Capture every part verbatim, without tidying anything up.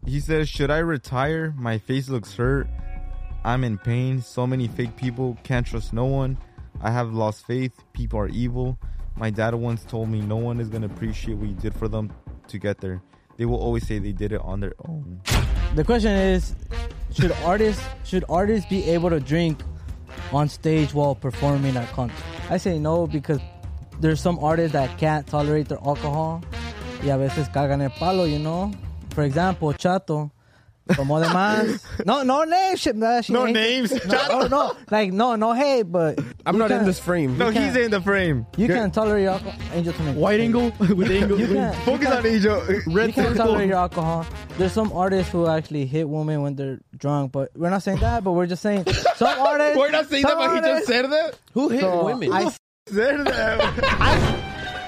He says, should I retire? My face looks hurt. I'm in pain. So many fake people. Can't trust no one. I have lost faith. People are evil. My dad once told me no one is going to appreciate what you did for them to get there. They will always say they did it on their own. The question is, should artists should artists be able to drink on stage while performing at concerts? I say no, because there's some artists that can't tolerate their alcohol. Y a veces cagan el palo, you know? For example, Chato. Como de más. No, no names. Shit, no no names. No, oh, no. Like, no, no hate, but... I'm not in this frame. No, he's in the frame. You can't tolerate your alcohol. Angel to me. White Angle with Angle. You can't, Focus you on Angel. Red you can't tolerate your alcohol. There's some artists who actually hit women when they're drunk, but we're not saying that, but we're just saying some artists... We're not saying that, but he just said that? Who hit so women? I said that. I,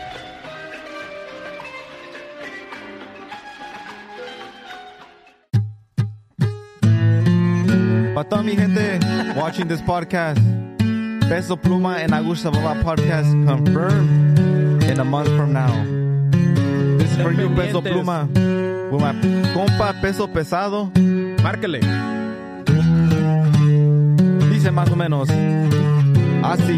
Para toda mi gente watching this podcast, Peso Pluma and Agusta Baba podcast confirmed in a month from now. This is for you, Peso Pluma. With my compa Peso Pesado. Márquele. Dice más o menos así.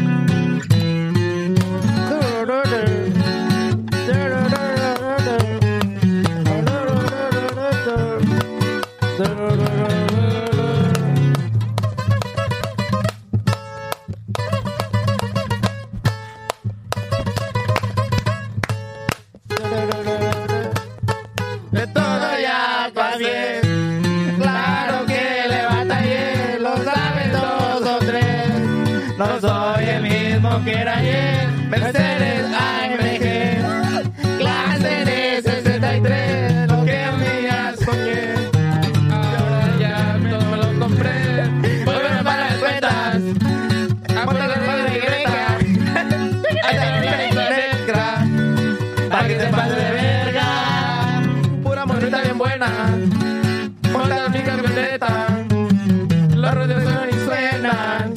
No soy el mismo que era ayer. Mercedes A M G, clase de sesenta y tres. Lo que a mí ya soñé, ahora ya todo me lo compré. Volver para las cuentas, apunta la madre greca, hasta la negra, para que te pase de verga. Pura monita bien buena, monta mi camioneta, los radios suenan y suenan.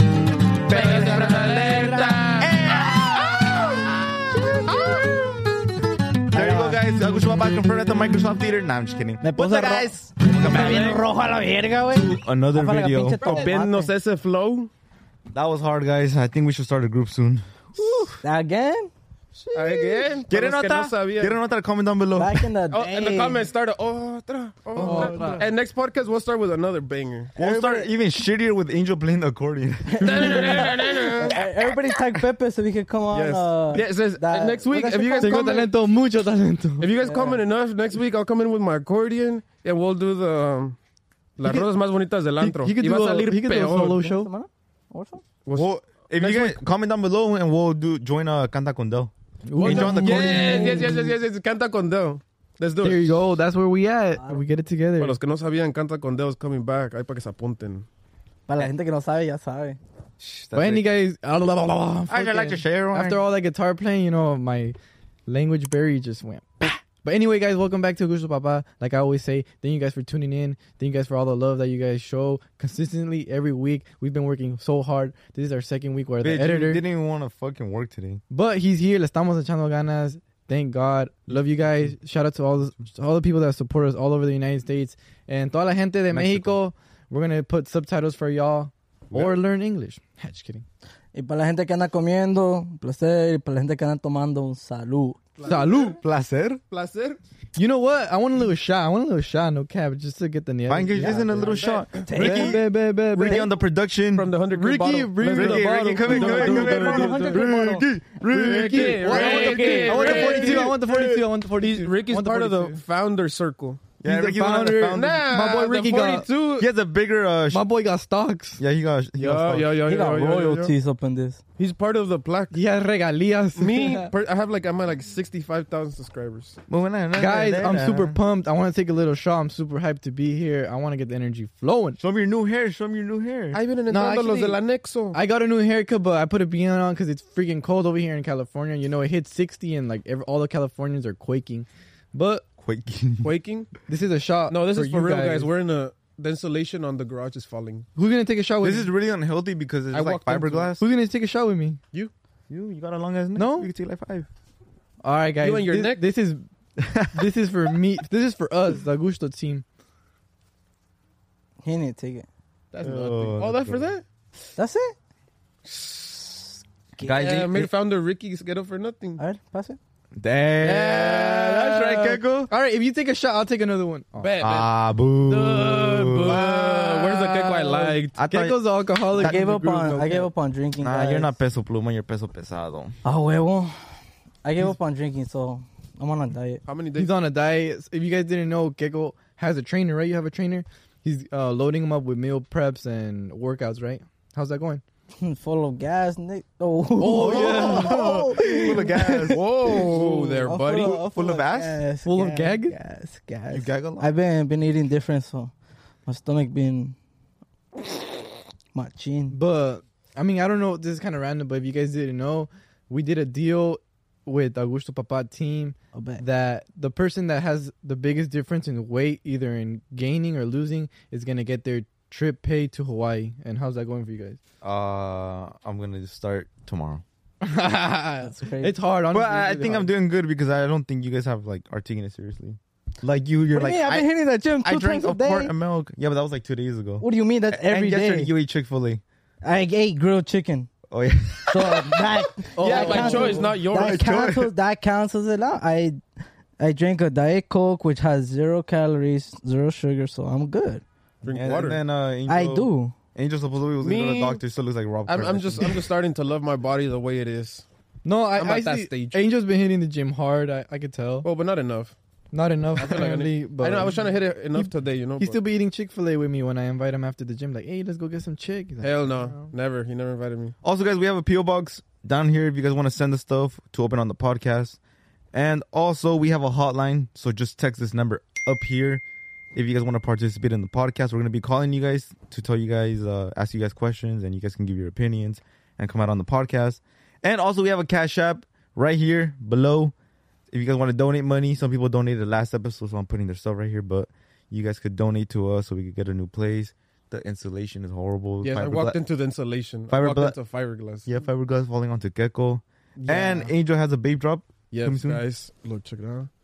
Agusta Baba confirmed at the Microsoft Theater. Nah, I'm just kidding. Me What's up, guys? Me bien rojo a la verga, güey. Another video. Copiándonos ese flow. That was hard, guys. I think we should start a group soon. Again? Again? ¿Quieren nota? ¿Quieren nota? Comment down below. Back in the day. Oh, in the comments, start a otra, otra. Otra. And next podcast, we'll start with another banger. We'll start even shittier with Angel playing the accordion. Everybody tag Pepe so we can come on. Yes. Uh, yeah, it says, that, next week, if you guys Tengo comment, talento, mucho talento. if you guys comment enough, next week I'll come in with my accordion and we'll do the um, Las He Rosas Más Bonitas del Antro. He could Y va do a a, salir he could do a peor. solo show. Well, if Next you guys week. comment down below and we'll do join uh, Canta con Del. Ooh. Angel on the accordion. Yes, yes, yes, yes, yes, yes. Canta con Del. Let's do There it. you go. That's where we at. We get it together. Para los que no sabían, Canta con Del is coming back. Ahí para que se apunten. Para la gente que no sabe, ya sabe. But any guys, I just like to share. after all that guitar playing, you know, my language barrier just went. But anyway, guys, welcome back to Agusta Baba. Like I always say, thank you guys for tuning in. Thank you guys for all the love that you guys show consistently every week. We've been working so hard. This is our second week where Bitch, the editor, you didn't even want to fucking work today. but he's here. Le estamos echando ganas. Thank God. Love you guys. Shout out to all the, all the people that support us all over the United States. And toda la gente de Mexico. Mexico. We're going to put subtitles for y'all or learn English. Just kidding. Y para la gente que anda comiendo, un placer. Y para la gente que anda tomando, un salud. Salud. Placer. Placer. You know what? I want a little shot. I want a little shot, no cap, just to get the nail. Fine, yeah, isn't a little shot. Ricky, Ricky, Ricky on the production. From the one hundred Ricky, bottle. bring Let's me do the it. Ricky, Ricky, come in, come in, come in. Ricky, Ricky. Ricky, I want the Ricky. forty-two. I want the forty-two. I want the forty-two. Ricky's I want part of the forty-two. founder circle. Yeah, He's the Ricky's one of the founder. founders. Nah, My boy Ricky the got- forty-two. He has a bigger. Uh, sh- My boy got stocks. yeah, he got. He got Yo, stuff. yo, yo, He yo, got yo, yo, yo. royalties up in this. He's part of the plaque. He has regalias. Me, per- I have like I'm at like sixty-five thousand subscribers. Guys, I'm super pumped. I want to take a little shot. I'm super hyped to be here. I want to get the energy flowing. Show me your new hair. Show me your new hair. I've been in No, los actually- del anexo. I got a new haircut, but I put a beanie on because it's freaking cold over here in California. You know, it hit sixty and like every, all the Californians are quaking. But Quaking. Quaking? this is a shot. No, this is for you real, guys. We're in a the insulation on the garage is falling. Who's gonna take a shot with This me? is really unhealthy because it's I like walked into fiberglass. Who's gonna take a shot with me? You, you got a long ass neck. No. You can take like five. All right, guys. You and your this, neck? This is this is for me. This is for us, the Augusto team. He didn't take it. That's Oh, nothing. Oh, that's for that? That's it. Guys, Yeah, they- made founder Ricky get up for nothing. All right, pass it. Damn. That's right, Keko. All right, if you take a shot, I'll take another one. Oh. Bet, bet. Ah, boo. Uh, boo. Where's the cake I liked? I thought, Gecko's alcoholic. I gave in the up group, on. no I gave cap. up on drinking. nah, guys. you're not peso pluma, you're peso pesado. Ah, huevo. I gave up on drinking, so I'm on a diet. How many days? He's on a diet. If you guys didn't know, Gecko has a trainer, right? You have a trainer. He's uh, loading him up with meal preps and workouts, right? How's that going? Full of gas, Nick. Oh, Oh, yeah. Full of gas. Whoa, there, I'm buddy. Full of, Full of ass? gas, Full of gas, gag? Gas, gas. You gag a lot? I've been been eating different, so my stomach been machine. But I mean, I don't know. This is kind of random, but if you guys didn't know, we did a deal with Augusto Papa team I bet. that the person that has the biggest difference in weight, either in gaining or losing, is gonna get their trip paid to Hawaii. And how's that going for you guys? Uh, I'm gonna just start tomorrow. That's crazy. It's hard, honestly. But I, I it's really think I'm hard. doing good because I don't think you guys have like are taking it seriously. Like you, you're What do like you mean? I've I, been hitting the gym two I drank times a a day. quart of milk. Yeah, but that was like two days ago. What do you mean? That's every and yesterday day. you ate Chick Fil A. I ate grilled chicken. Oh yeah. So that Oh, yeah, that by counts- choice, not yours. that cancels that cancels it out. I I drank a Diet Coke which has zero calories, zero sugar, so I'm good. Drink and, water. and then uh, Angel, I do. Angel supposedly was going to go to Me- the doctor. Still looks like Rob. I'm, I'm Kardashian. just, I'm just starting to love my body the way it is. No, I, I'm I at that see- stage. Angel's been hitting the gym hard. I, I could tell. Well, but not enough. Not enough, I feel like I apparently. need- but I know I was trying to hit it enough He- today, you know. He but still be eating Chick Fil A with me when I invite him after the gym. Like, hey, let's go get some chick. He's like, hell no, never. He never invited me. Also, guys, we have a P O box down here if you guys want to send the stuff to open on the podcast. And also, we have a hotline, so just text this number up here if you guys want to participate in the podcast. We're going to be calling you guys to tell you guys, uh, ask you guys questions, and you guys can give your opinions and come out on the podcast. And also, we have a Cash App right here below. If you guys want to donate money, some people donated the last episode, so I'm putting their stuff right here. But you guys could donate to us so we could get a new place. The installation is horrible. Yes, I Fiberglass- walked into the installation. Fiber I walked bla- into fiberglass. Yeah, fiberglass falling onto Gecko. Yeah. And Angel has a babe drop. Yes, coming soon. guys, look, check it out.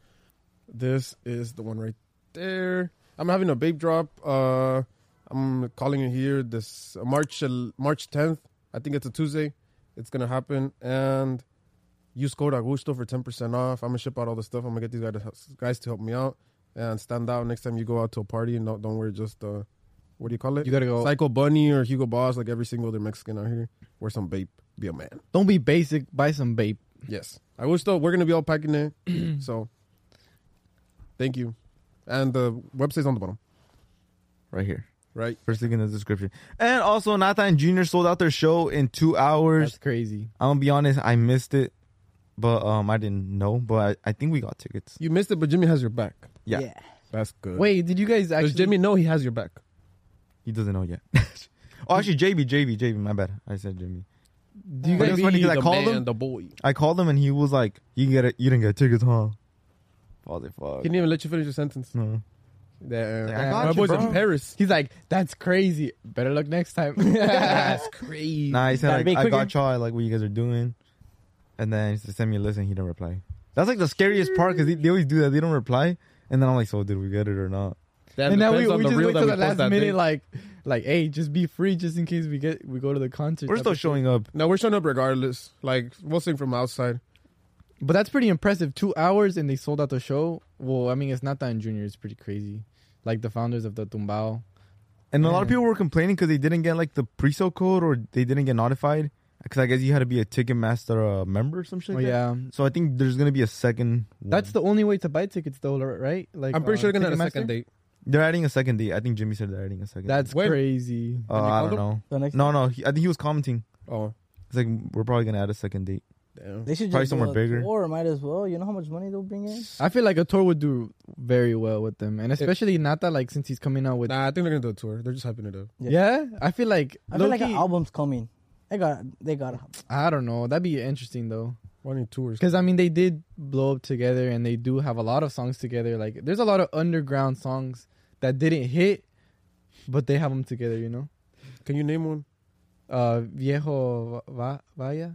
This is the one right there. I'm having a babe drop. Uh, I'm calling it here this uh, March uh, March tenth. I think it's a Tuesday. It's gonna happen, and use code Augusto for ten percent off. I'm gonna ship out all the stuff. I'm gonna get these guys to, guys to help me out and stand out next time you go out to a party and don't, don't wear just uh, what do you call it? You gotta go. Psycho Bunny or Hugo Boss, like every single other Mexican out here. Wear some babe. Be a man. Don't be basic. Buy some babe. Yes. I wish though we're gonna be all packing it. So thank you. And the website's on the bottom. Right here. Right. First link in the description. And also, Nathan and Junior sold out their show in two hours. That's crazy. I'm going to be honest, I missed it. But um, I didn't know. But I, I think we got tickets. You missed it, but Jimmy has your back. Yeah. That's good. Wait, did you guys actually? does Jimmy know he has your back? He doesn't know yet. Oh, actually, J B, J B, J B. My bad. I said Jimmy. Do you But guys? it's funny 'cause I the called man, him. the boy. I called him and he was like, "You can get it. You didn't get tickets, huh?" I was like, "Fuck." He didn't even let you finish your sentence. No. Damn. Like, I got My you, boy's bro. in Paris. He's like, that's crazy. Better luck next time. That's crazy. Nah, he said Gotta like, be I got quicker. y'all. I like what you guys are doing. And then he said, "Send me a list," and he didn't reply. That's like the scariest part because they always do that. They don't reply. And then I'm like, "So did we get it or not?" That and now we, depends on we the just reel wait that till we the post last that minute, day. like, like, hey, just be free, just in case we get we go to the concert. We're type still of shit. showing up. No, we're showing up regardless. Like, we'll sing from outside. But that's pretty impressive. Two hours and they sold out the show. Well, I mean, it's not that in Junior. It's pretty crazy. Like the founders of the Tumbao. And a lot of Yeah. people were complaining because they didn't get like the pre-sale code or they didn't get notified. Because I guess you had to be a Ticketmaster uh, member or some shit. Oh like that. yeah, So I think there's gonna be a second. One. that's the only way to buy tickets, though, right? Like I'm pretty uh, sure they're going to have a Ticketmaster? second date. They're adding a second date. I think Jimmy said they're adding a second. That's When? crazy. date. Uh, Did you I call don't them? know. The next No, no. He, I think he was commenting. Oh, It's like we're probably gonna add a second date. damn. They should Probably just somewhere do a bigger. Tour, might as well. You know how much money they'll bring in? I feel like a tour would do very well with them, and especially Nata, like since he's coming out with. Nah, I think they're going to do a tour. They're just hyping it up. Yeah, I feel like. I feel like an low-key- album's coming. They got, they got. I don't know. That'd be interesting though, Why need tours? because I mean they did blow up together, and they do have a lot of songs together. Like there's a lot of underground songs that didn't hit, but they have them together. You know, Can you name one? uh, Viejo Va- Vaya,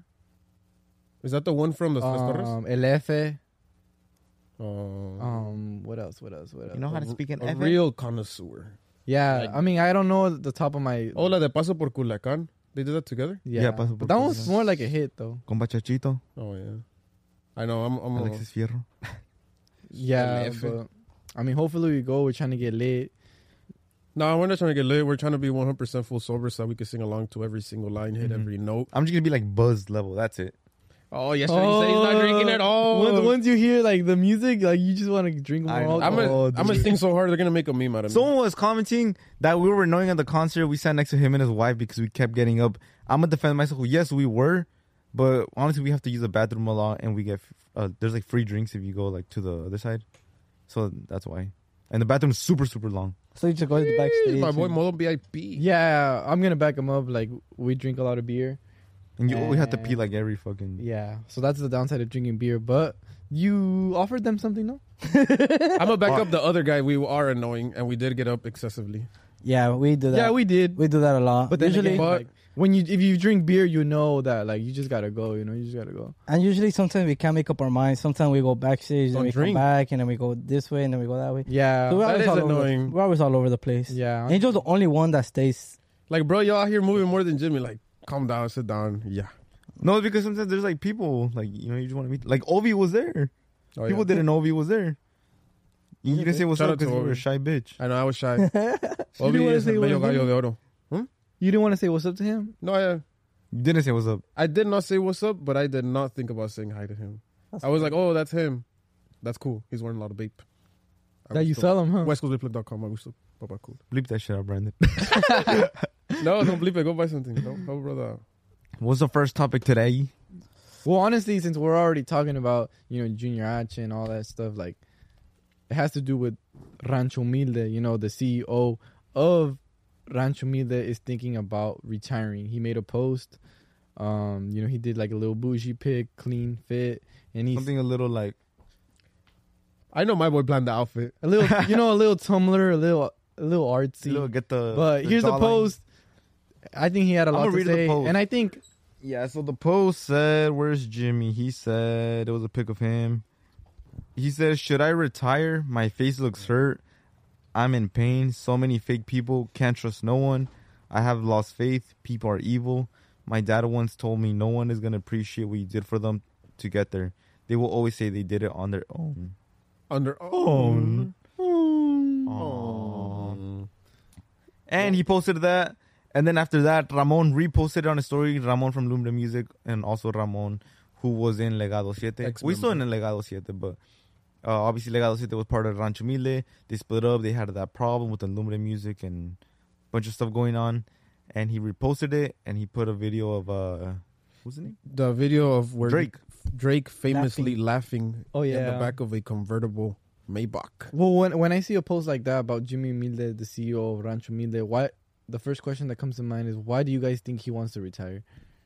Is that the one from the Las Torres? um, El F. Oh. Um, what else? What else? What else? You know how to speak in a F? real connoisseur. Yeah, Like- I mean, I don't know the top of my. Oh, la de Paso por Culiacán. They did that together? yeah, Yeah, Paso por but that was Culiacán. more like a hit though. Con Bachachito, Oh, yeah. I know. I'm. I'm Alexis Fierro. Yeah, F. but I mean, hopefully we go. We're trying to get lit. No, we're not trying to get lit. We're trying to be one hundred percent full sober so that we can sing along to every single line, hit Mhm. every note. I'm just gonna be like buzzed level. That's it. Oh, yesterday he said he's not drinking at all. Once, once you hear like the music, like you just want to drink more I know. I'm alcohol. gonna I'm gonna sing so hard they're gonna make a meme out of me. Someone was commenting that we were annoying at the concert. We sat next to him and his wife because we kept getting up. I'm gonna defend myself. Yes, we were, but honestly, we have to use the bathroom a lot, and we get uh, there's like free drinks if you go like to the other side. So that's why. And the bathroom's super super long. So you just go to the backstage. my boy and- Modo V I P. Yeah, I'm gonna back him up. Like we drink a lot of beer. And you always have to pee And- like every fucking. Yeah, so that's the downside of drinking beer. But you offered them something, no? I'm gonna back up the other guy. We are annoying and we did get up excessively. Yeah, we do that. Yeah, we did. we do that a lot. But then usually, again, But- like, when you if you drink beer, you know that like you just gotta go. You know, you just gotta go. and usually sometimes we can't make up our minds. Sometimes we go backstage, Don't then we drink. come back, and then we go this way, and then we go that way. Yeah, So we're that always is all over the- annoying. we're always all over the place. yeah. Angel's the only one that stays. Like, bro, y'all out here moving more than Jimmy. Like, calm down, sit down. Yeah. No, because sometimes there's like people like you know you just want to meet. Like Ovi was there. Oh, People yeah. didn't know Ovi was there. You, you didn't say what's Shout up out to because you were a Ovi. shy bitch. I know, I was shy. You Obi didn't wanna is say el what bello was gallo up? de oro. You didn't want to say what's up to him. No, I, You didn't say what's up. I did not say what's up, but I did not think about saying hi to him. That's I was like, oh, that's him. That's cool. He's wearing a lot of vape. That you sell him, huh? west coast vape plug dot com. I wish so. Papa cool. Bleep that shit out, Brandon. No, don't bleep it. Go buy something. Don't help brother out. What's the first topic today? Well, honestly, since we're already talking about, you know, Junior H and all that stuff, like, it has to do with Rancho Humilde. You know, the C E O of Rancho Humilde is thinking about retiring. He made a post. Um, you know, he did like a little bougie pic, clean fit, and he's Something a little like I know my boy planned the outfit. a little, you know, a little Tumblr, a little, a little artsy. a little get the. but here's the jawline. post. I think he had a I'ma lot to read the say, post. and I think Yeah, so the post said, "Where's Jimmy?" He said it was a pic of him. He said, "Should I retire? My face looks hurt. I'm in pain. So many fake people. Can't trust no one. I have lost faith. People are evil. My dad once told me no one is gonna appreciate what you did for them to get there. They will always say they did it on their own." Under Own. own. Aww. And he posted that. And then after that, Ramon reposted it on his story. Ramon from Lumbre Music and also Ramon, who was in Legado Siete. Ex-member. We saw him in Legado Siete, but uh, obviously Legado Siete was part of Rancho Humilde. They split up. They had that problem with the Lumbre Music and a bunch of stuff going on. And he reposted it and he put a video of, uh, what's his name? The video of where Drake. Drake famously laughing, Oh, in yeah. the back of a convertible Maybach. Well, when when I see a post like that about Jimmy Humilde, the C E O of Rancho Humilde, why the first question that comes to mind is why do you guys think he wants to retire?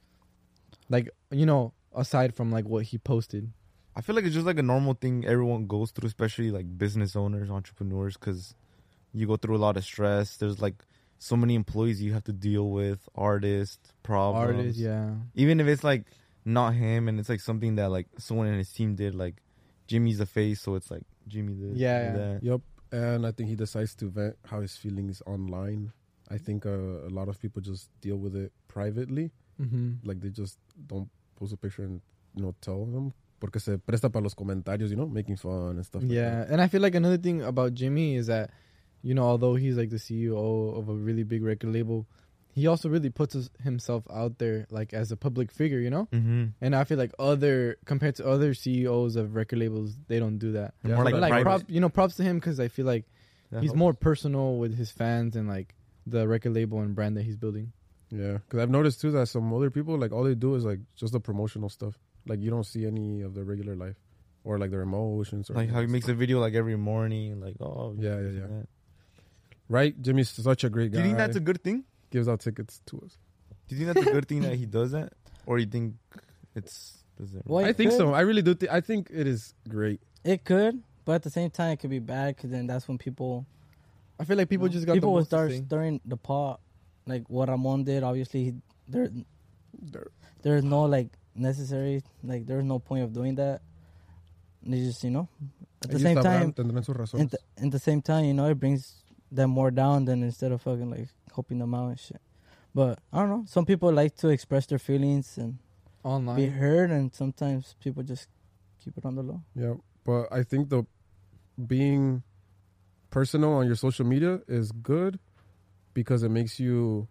Like, you know, aside from like what he posted. I feel like it's just like a normal thing everyone goes through, especially like business owners, entrepreneurs, because you go through a lot of stress. There's like so many employees you have to deal with, artists, problems. Artist, yeah. Even if it's like not him and it's like something that like someone in his team did, like Jimmy's the face, so it's like Jimmy this, Yeah, Jimmy yeah. that. Yep. And I think he decides to vent how his feelings online. I think uh, a lot of people just deal with it privately. Mm-hmm. Like they just don't post a picture and, you know, tell them. Porque se presta para los comentarios, you know, making fun and stuff like Yeah, that. and I feel like another thing about Jimmy is that, you know, although he's like the C E O of a really big record label, he also really puts his, himself out there like as a public figure, you know? Mm-hmm. And I feel like other, compared to other C E Os of record labels, they don't do that. Yeah, more But, like like, private. prop, you know, props to him because I feel like That he's helps. more personal with his fans and like the record label and brand that he's building. Yeah. Because I've noticed too that some other people, like all they do is like just the promotional stuff. Like you don't see any of their regular life or like their emotions. Or Like how he makes a video like every morning, like oh Yeah, yeah, this yeah. and that. Right? Jimmy's such a great Do guy. you think that's a good thing? Gives out tickets to us. Do you think that's a good thing that he does that, or you think it's? Does it Well, I it think could. so. I really do. Th- I think it is great. It could, but at the same time, it could be bad because then that's when people I feel like people you know, just got people the will most to start say. stirring the pot, like what Ramon did. Obviously, he, there There- there's no like necessary like there's no point of doing that. They just you know at the Ellos same sabrán, time tendrán sus in razones. the, in the same time you know it brings them more down than instead of fucking like helping them out and shit. But I don't know. Some people like to express their feelings and Online. be heard, and sometimes people just keep it on the low. Yeah, but I think the being personal on your social media is good because it makes you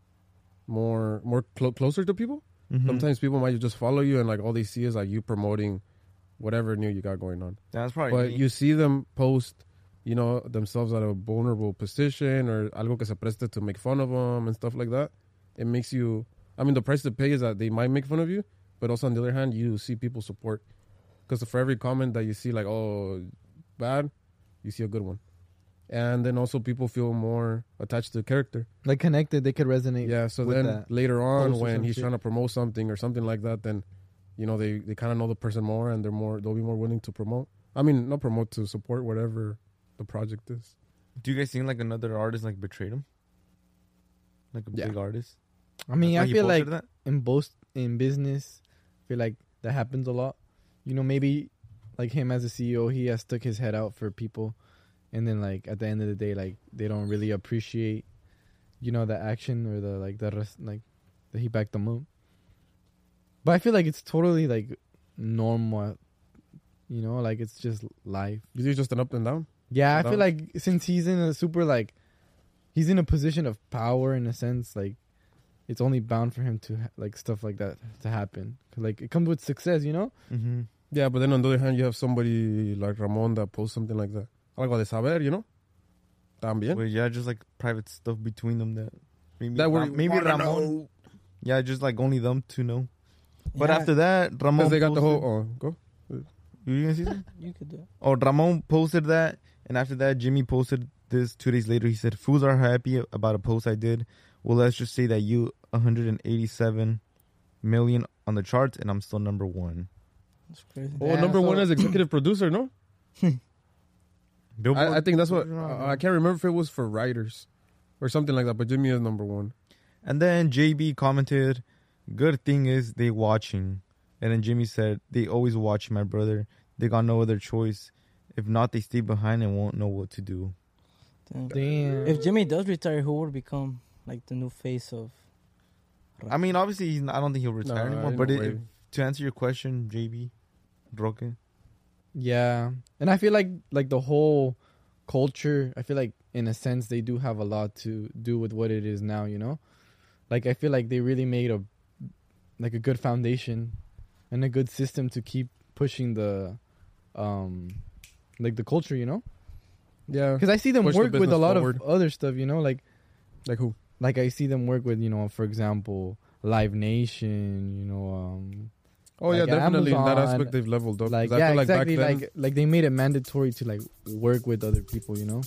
more more clo- closer to people. Mhm. Sometimes people might just follow you and like all they see is like you promoting whatever new you got going on. That's probably But me. you see them post, you know, themselves at a vulnerable position or algo que se preste to make fun of them and stuff like that. It makes you, I mean, the price to pay is that they might make fun of you, but also on the other hand, you see people support. Because for every comment that you see like, oh, bad, you see a good one. And then also people feel more attached to the character. Like connected, they could resonate. Yeah, so with then that later on post or when some he's shit. trying to promote something or something like that, then, you know, they, they kind of know the person more and they're more, they'll be more willing to promote. I mean, not promote, to support whatever the project is. Do you guys think like another artist like betrayed him? Like a Yeah. big artist? I mean, That's why I he feel like posted that? in both in business, I feel like that happens a lot. You know, maybe like him as a C E O, he has stuck his head out for people, and then like at the end of the day, like they don't really appreciate, you know, the action or the like the rest, like that he backed them up. But I feel like it's totally like normal, you know, like it's just life. Is it just an up and down? Yeah, I That feel was- like since he's in a super like, he's in a position of power in a sense, like it's only bound for him to ha- like stuff like that to happen. 'Cause, like it comes with success, you know. Mm-hmm. Yeah, but then on the other hand, you have somebody like Ramon that posts something like that. Algo de saber, you know? También. But yeah, just like private stuff between them that maybe That we Ram- maybe wanna Ramon. know. Yeah, just like only them to know. But Yeah, after that, Ramon Because they got the posted- whole, oh, go. You gonna see that? you could do it. Oh, Ramon posted that, and after that, Jimmy posted this two days later. He said, "Fools are happy about a post I did. Well, let's just say that you one hundred eighty-seven million on the charts, and I'm still number one." That's crazy. Oh, Damn, number so- one as executive producer, no? Billboard. I, I think that's what, uh, I can't remember if it was for writers or something like that, but Jimmy is number one. And then J B commented, "Good thing is they watching." And then Jimmy said, "They always watch, my brother. They got no other choice. If not, they stay behind and won't know what to do." Damn. Damn. If Jimmy does retire, who would become like the new face of? I mean, obviously, he's not, I don't think he'll retire No, anymore. ain't But no it, way. if, to answer your question, J B, Roque. Yeah, and I feel like like the whole culture, I feel like in a sense they do have a lot to do with what it is now, you know? Like I feel like they really made a like a good foundation and a good system to keep pushing the um like the culture, you know? Yeah. Cuz I see them Push the work with a business lot forward. of other stuff, you know, like Like who? like I see them work with, you know, for example, Live Nation, you know, um Oh, yeah, Like definitely. In that Amazon, aspect, they've leveled up. 'Cause like I yeah, feel like exactly. back then, like like they made it mandatory to like work with other people, you know.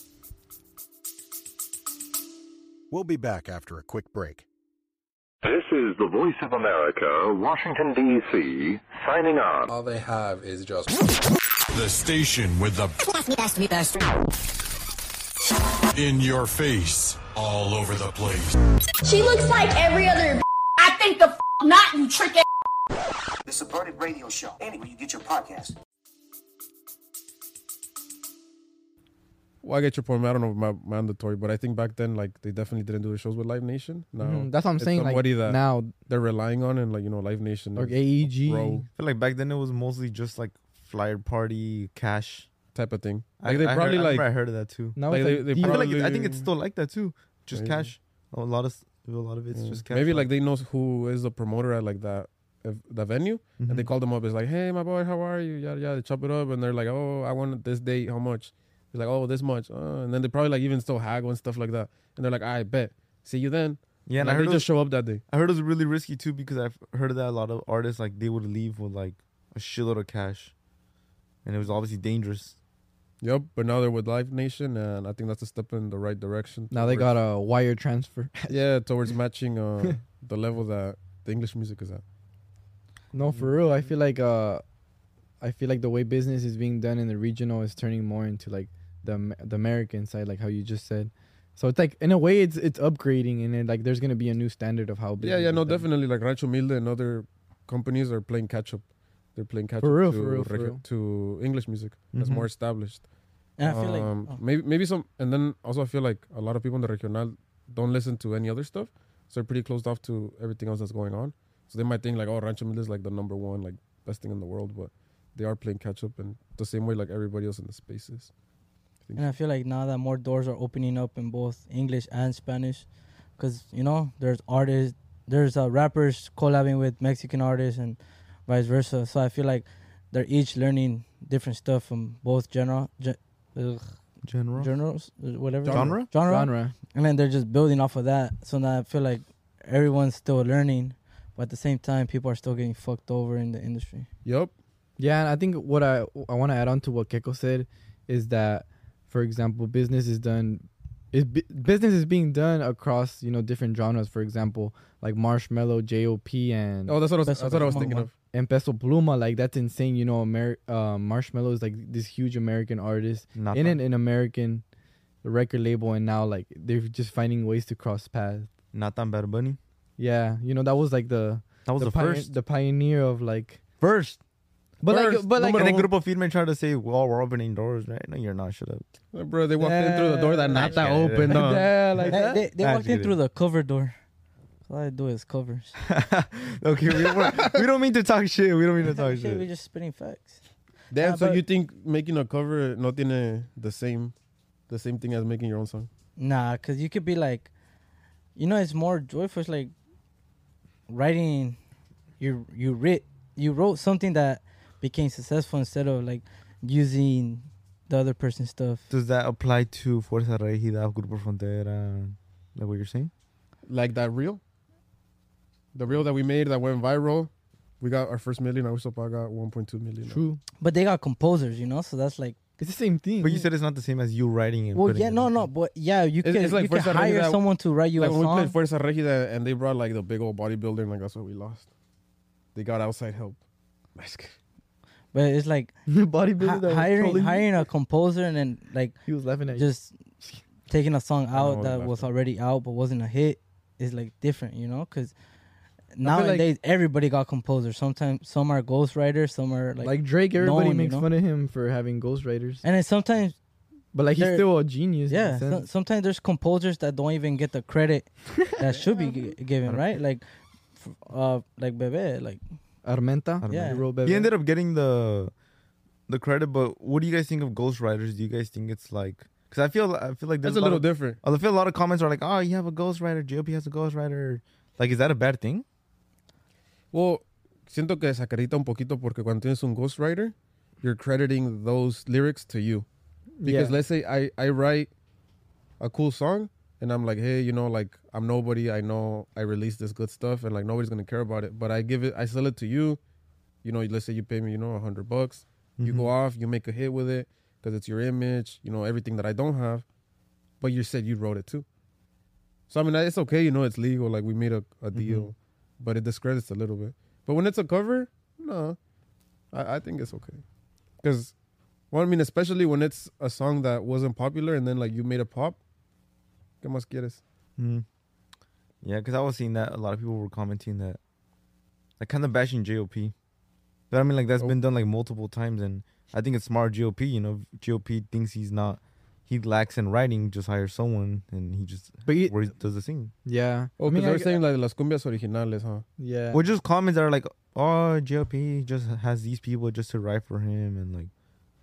We'll be back after a quick break. This is the Voice of America, Washington, D C, signing on. All they have is just The station with the in your face, all over the place. She looks like every other. I think the f- not, you trick ass. The Subverted Radio Show. Anywhere you get your podcast. well, I get your point. I don't know about mandatory, but I think back then, like, they definitely didn't do the shows with Live Nation. Now, Mhm, that's what I'm it's saying. Like somebody that now, they're relying on, and, like, you know, Live Nation or is A E G. bro I feel like back then it was mostly just like flyer party, cash. type of thing. I, Like, they I probably, heard, I like, remember I heard of that too. Now Like, it's they- like they deep- I feel like it, I probably- think it's still like that too. Just Maybe. cash. A lot of a lot of it's Yeah. just cash. Maybe, like, they know who is the promoter at, like, that if, the venue, Mhm. and they call them up. It's like, hey, my boy, how are you? Yada, yada. They chop it up, and they're like, oh, I want this date. How much? It's like, oh, this much. Uh, and then they probably, like, even still haggle and stuff like that. And they're like, I bet. See you then. Yeah, and Like, I heard they it was, just show up that day. I heard it was really risky too because I've heard that a lot of artists like they would leave with like a shitload of cash, and it was obviously dangerous. Yep, but now they're with Live Nation, and I think that's a step in the right direction. now they towards- got a wire transfer. yeah, towards matching uh, the level that the English music is at. No, for real. I feel like uh, I feel like the way business is being done in the regional is turning more into like the Am- the American side, like how you just said. So it's like in a way it's it's upgrading, and it, like there's gonna be a new standard of how. Yeah, business yeah, is no, done. definitely. Like Rancho Milde and other companies are playing catch up. They're playing catch For up real, to, for real, for reg- real. to English music that's Mhm. more established. And I feel Um, like oh. maybe maybe some, and then also I feel like a lot of people in the regional don't listen to any other stuff, so they're pretty closed off to everything else that's going on. So they might think like, oh, Rancho Humilde is like the number one, like best thing in the world, but they are playing catch up in the same way like everybody else in the spaces. I And I feel like now that more doors are opening up in both English and Spanish, because you know there's artists, there's uh, rappers collabing with Mexican artists and vice versa. So I feel like they're each learning different stuff from both genre, ge- ugh, General. genres, uh, whatever Genre? genre, Genre. and then they're just building off of that. So now I feel like everyone's still learning, but at the same time, people are still getting fucked over in the industry. Yep. Yeah, and I think what I I want to add on to what Keiko said is that, for example, business is done, is bu- business is being done across, you know, different genres. For example, like Marshmello, J O P, and Oh, that's what I was, Peso that's what I was Pluma. thinking of. and Peso Pluma. Like that's insane. You know, Amer- uh, Marshmello is like this huge American artist Not in that- an, an American record label, and now like they're just finding ways to cross paths. Not that Bad Bunny. Yeah, you know that was like the That was the, pi- first. the pioneer of like. First. But First, like, but like, And then Grupo Firme tried to say, well, we're opening doors, right? No, you're not. Shut up. Uh, bro, they walked in through the door that not that Yeah. open. No. yeah, like They, that. they, they walked in Actually. through the cover door. All I do is covers. Okay, we don't, we don't mean to talk shit. We don't mean to talk Shit, we're shit. just spitting facts. Damn. Uh, so but- you think making a cover not in a, the same, the same thing as making your own song? Nah, cause you could be like, you know, it's more joyful. It's like writing. You you writ you wrote something that became successful instead of like using the other person's stuff. Does that apply to Fuerza Regida, Grupo Frontera? Like what you're saying? Like that reel, the reel that we made that went viral. We got our first million. I wish I got one point two million. True. But they got composers, you know, so that's like. It's the same thing. But you said it's not the same as you writing it. Well, yeah, no, no, but yeah, you It's- can it's like you can Fuerza hire Regida- someone to write you Like a when we played song. Fuerza Regida and they brought like the big old bodybuilder, and like that's what we lost. They got outside help. Nice. But it's like bodybuilder hi- that was hiring trolling you. hiring a composer and then like He was laughing at you. just taking a song I know out what that you're was laughing. already out but wasn't a hit is like different, you know, because like- nowadays everybody got composers. Sometimes some are ghostwriters, some are like, Like, Drake, everybody known, you makes know? fun of him for having ghostwriters. and then sometimes But like he's they're- still a genius. in a yeah, so, sense. sometimes there's composers that don't even get the credit that should be gi- given, right? Like, f- uh, like Bebe, like Armenta. Armenta. Yeah. He wrote He Bebe. ended up getting the the credit, but what do you guys think of ghostwriters? Do you guys think it's like? Because I feel I feel like there's That's a lot little of, different. I feel a lot of comments are like, oh, you have a ghostwriter. J O P has a ghostwriter. Like, is that a bad thing? Well, siento que desacarita un poquito porque cuando tienes un ghostwriter, you're crediting those lyrics to you. Because Yeah. let's say I, I write a cool song and I'm like, hey, you know, like I'm nobody. I know I released this good stuff and like nobody's gonna care about it. But I give it, I sell it to you. You know, let's say you pay me, you know, a hundred bucks. You go off, you make a hit with it because it's your image. You know, everything that I don't have. But you said you wrote it too. So I mean, it's okay. You know, it's legal. Like we made a, a deal, but it discredits a little bit. But when it's a cover, no, I, I think it's okay. Because, well, I mean, especially when it's a song that wasn't popular and then like you made a pop. ¿Qué más quieres? Mm. Yeah, because I was seeing that a lot of people were commenting that, like, kind of bashing J O P. But I mean, like, that's Oh. been done like multiple times, and I think it's smart. J O P, you know, J O P thinks he's not, he lacks in writing, just hires someone, and he just But he, where he does the singing. yeah. Oh, I because mean, they were I- saying like las cumbias originales, huh? yeah. Well, just comments that are like, oh, J O P just has these people just to write for him, and like,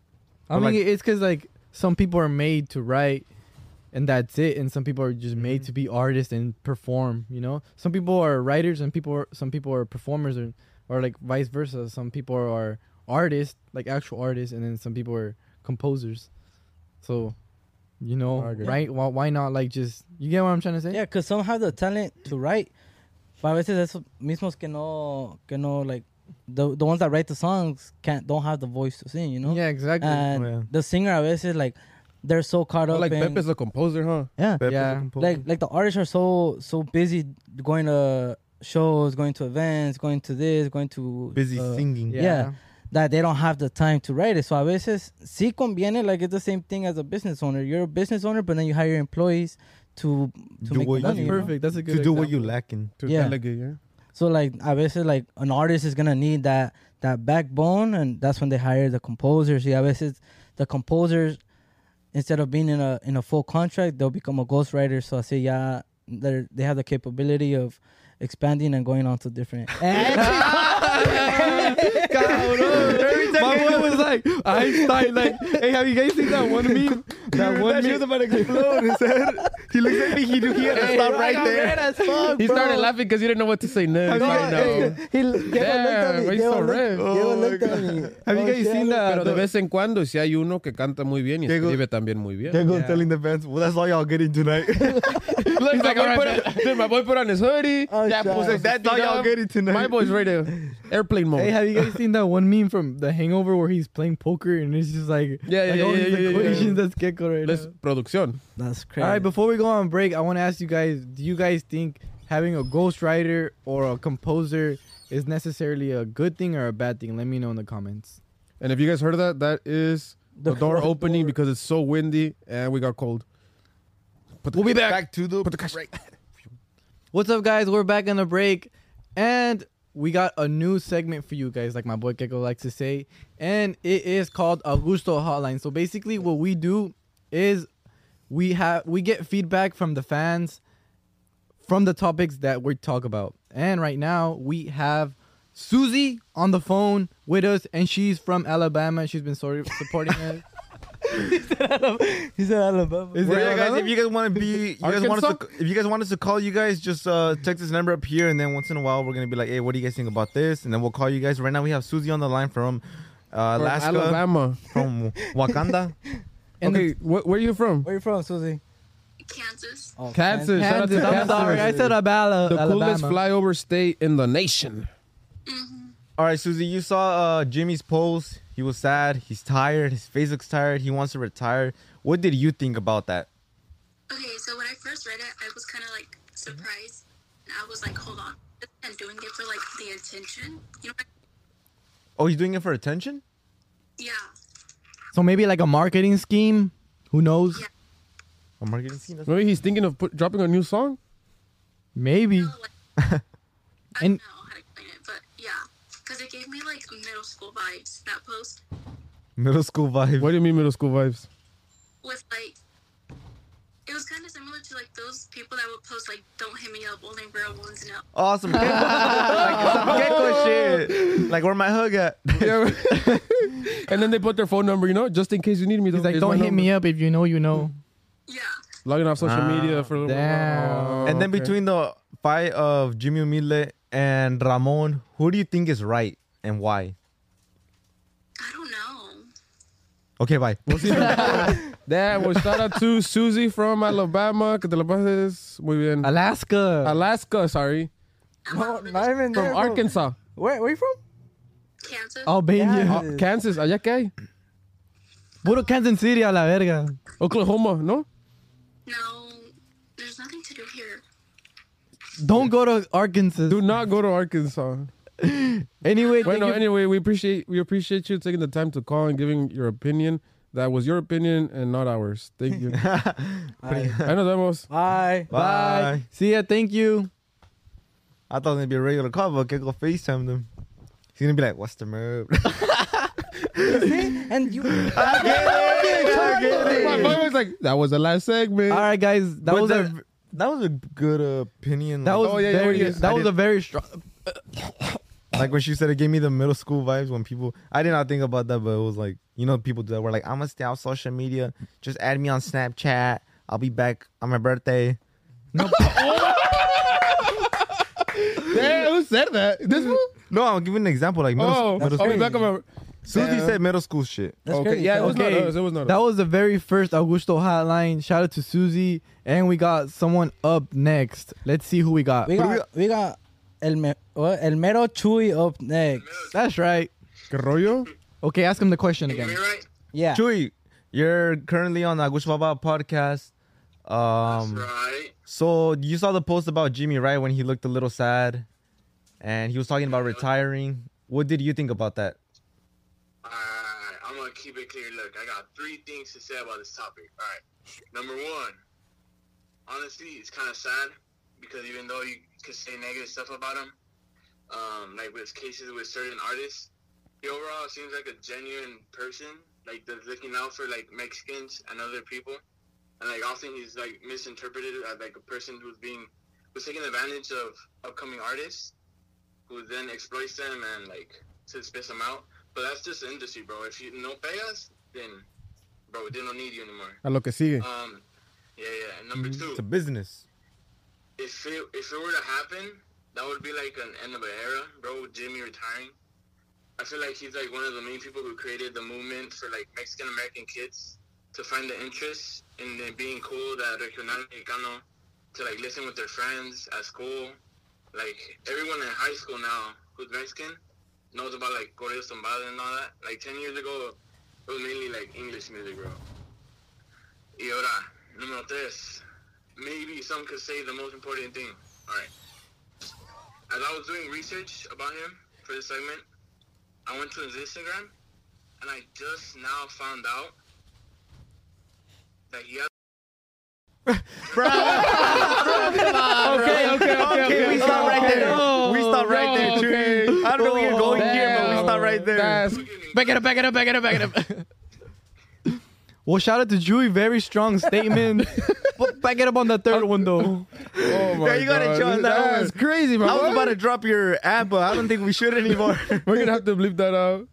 I but mean, like- it's because like some people are made to write, and that's it, and some people are just made Mhm. to be artists and perform. You know, some people are writers, and people are some people are performers, or or like vice versa. Some people are artists, like actual artists, and then some people are composers. So, you know, I agree. right? Why, why not like just you get what I'm trying to say? yeah, because some have the talent to write, but a veces esos mismos que no, que no, like, the the ones that write the songs can't don't have the voice to sing, you know. Yeah, exactly. And Oh, yeah. the singer a veces like they're so caught Oh, up like in Pepe's a composer, huh? yeah, Pepe's a Yeah. composer. like like the artists are so so busy going to shows, going to events, going to this, going to busy uh, singing. yeah. yeah. that they don't have the time to write it. So a veces sí conviene, like it's the same thing as a business owner. You're a business owner, but then you hire employees to to Do make what the you- That's money. you know? perfect. That's a good. To do what you example. lacking. To Yeah. delegate, yeah. So like a veces like an artist is gonna need that, that, that backbone, and that's when they hire the composers. Y a veces the composers, they don't have the time to write it. So a veces like an artist is gonna need that, that backbone, and that's when they hire the composers. Mm-hmm. So like a veces like an artist is gonna need that, that backbone, and that's when they hire the composers. Y a veces the composers instead of being in a in a full contract, they'll become a ghostwriter. So I say, yeah, they they have the capability of expanding and going on to different. My boy was like, Einstein, like, hey, have you guys seen that one meme? That one meme about to explode. His head. He looks at me. He knew he had to Hey, stop I right got there. red as fuck, He bro. started laughing because he didn't know what to say next. I know. He looked at Damn, me. he's so Diego red. looked- Diego Oh, looked at me. Have you Oh, guys shit, seen I that? Pero de vez en cuando si hay uno que canta muy bien y Diego- escribe también muy bien. Diego Yeah. telling the fans, well, that's all y'all getting tonight. Look, my, boy put, dude, my boy put on his hoodie. Oh, yeah, shit. put his That's all feet y'all up. getting tonight. My boy's ready to airplane mode. Hey, have you guys seen that one meme from The Hangover where he's playing poker and it's just like, Yeah, yeah, like yeah, all yeah, these yeah, yeah, equations yeah. that's Gecko right Let's now. producción. That's crazy. All right, before we go on break, I want to ask you guys, do you guys think having a ghostwriter or a composer is necessarily a good thing or a bad thing? Let me know in the comments. And if you guys heard of that, that is the, The door front opening door. because it's so windy and we got cold. We'll be back. Back to the Put the cash. What's up, guys? We're back in the break, and we got a new segment for you guys, like my boy Gecko likes to say, and it is called Augusto Hotline. So basically, what we do is we have we get feedback from the fans from the topics that we talk about, and right now we have Susie on the phone with us, and she's from Alabama. She's been sort of supporting us. He said Alabama. Is Well, that yeah, guys, Alabama? if you guys want to be, you guys want us to, if you guys want us to call you guys, just uh, text this number up here, and then once in a while we're gonna be like, hey, what do you guys think about this? And then we'll call you guys. Right now we have Susie on the line from uh, From Alaska, Alabama. from Wakanda. And Okay, wh- where are you from? Where you from, Susie? Kansas. Oh, Kansas. Shout out to Kansas, I'm Kansas. sorry, I said Alabama. The coolest Alabama. flyover state in the nation. All right, Susie, you saw uh, Jimmy's post. He was sad. He's tired. His face looks tired. He wants to retire. What did you think about that? Okay, so when I first read it, I was kind of like surprised. And I was like, hold on. This man doing it for like the attention? You know what? Oh, he's doing it for attention? Yeah. So maybe like a marketing scheme. Who knows? Yeah. A marketing scene? That's- Maybe he's thinking of put, dropping a new song. Maybe. No, like, I And- don't know how to explain it, but yeah. Because it gave me like middle school vibes, that post. Middle school vibe. What do you mean middle school vibes? With like, it was kind of similar to like those people that would post like, don't hit me up, only real ones know. Awesome. Like some gecko shit. Like, where my hug at? Yeah. And then they put their phone number, you know, just in case you need me. He's like, don't hit me up if you know you know. Yeah. Logging off social Ah, media for a little damn. while. And then Okay. between the fight of Jimmy Humilde and Ramon, who do you think is right and why? I don't know. Okay, bye. Damn, well, shout out to Susie from Alabama. Que te la pases muy bien. Alaska. Alaska, sorry. No, not even From there, bro. Arkansas. Where, where you from? Kansas? Albania. Yeah. Oh, Kansas, allá que hay. Puro Kansas City a la verga. Oklahoma, ¿no? No, there's nothing to do here. Don't go to Arkansas. Do not go to Arkansas. Anyway, Well, thank no, you- anyway, we appreciate we appreciate you taking the time to call and giving your opinion. That was your opinion and not ours. Thank you. Bye. I know that was. Bye. Bye. See ya. Thank you. I thought it was going to be a regular call, but I can't go FaceTime them. He's going to be like, what's the move? And you. My boy was like, that was the last segment. All right, guys. That But was that, a that was a good uh, opinion. that like, was Oh, yeah, yeah, very yes. that I was did- a very strong. like when she said it gave me the middle school vibes when people, I did not think about that, but it was like, you know, people that were like, I'm going to stay off social media. Just add me on Snapchat. I'll be back on my birthday. Damn, who said that? This one? No, I'm giving an example. Like middle, Oh, middle I'll be school. back on my. Susie Damn. said middle school shit. That's Okay, crazy. yeah, it was Okay, not us. It was not That us. was the very first Augusto hotline. Shout out to Susie, and we got someone up next. Let's see who we got. We got, we got El, Me, what? El Mero Chuy up next. That's right. ¿Qué rollo? Okay, ask him the question again. right? Yeah. Chuy, you're currently on the Agush Baba podcast. Um, right. So you saw the post about Jimmy, right? When he looked a little sad, and he was talking about retiring. What did you think about that? Alright, I'm gonna keep it clear. Look, I got three things to say about this topic. Alright, number one, honestly, it's kind of sad because even though you could say negative stuff about him, um, like with cases with certain artists, he overall seems like a genuine person. like that's looking out for like Mexicans and other people, and like often he's like misinterpreted as like a person who's being who's taking advantage of upcoming artists, who then exploits them and like to spiss them out. But that's just the industry, bro. If you no pay us, then bro, they don't need you anymore. A lo que sigue. Um, yeah, yeah. And number two, It's a business. if it if it were to happen, that would be like an end of an era, bro. With Jimmy retiring, I feel like he's like one of the main people who created the movement for like Mexican American kids to find the interest in it being cool, that regional mexicano, to like listen with their friends at school. Like everyone in high school now who's Mexican knows about like corridos tumbados and all that. Like ten years ago, it was mainly like English music, bro. Y ahora, número tres. Maybe some could say the most important thing. All right. As I was doing research about him for this segment, I went to his Instagram, and I just now found out that he has. okay, okay, okay, okay. We stop right there. Oh, we stop right there, okay. Chewy. I don't know where you're going Damn, here, but we stop right there. That's- Back it up, back it up, back it up, back it up. Well, shout out to Chewy. Very strong statement. But back it up on the third one, though. Oh my Yeah, you gotta God. chill on that That's one. crazy, bro. I was What? about to drop your app, but I don't think we should anymore. We're gonna have to bleep that out.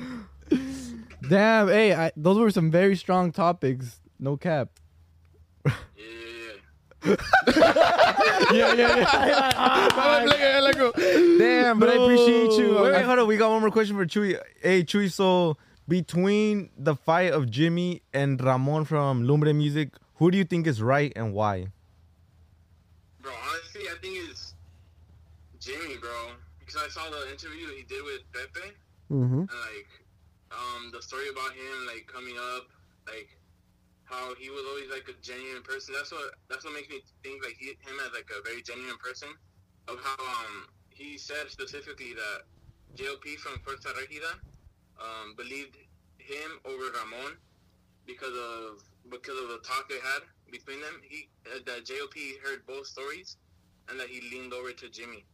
Damn, hey, I, those were some very strong topics. No cap. Yeah, yeah, Yeah, yeah, yeah. Damn, but I appreciate you. Wait, wait, I- hold on. We got one more question for Chewy. Hey, Chewy, so between the fight of Jimmy and Ramon from Lumbre Music, who do you think is right and why? bro. Honestly, I think it's Jimmy, bro, because I saw the interview he did with Pepe, Mhm. and like, um, the story about him like coming up, like how he was always like a genuine person. That's what that's what makes me think like he, him as like a very genuine person. Of how um he said specifically that J L P from Fuerza Regida um believed him over Ramon because of because of the talk they had between them. He uh, that J L P heard both stories and that he leaned over to Jimmy.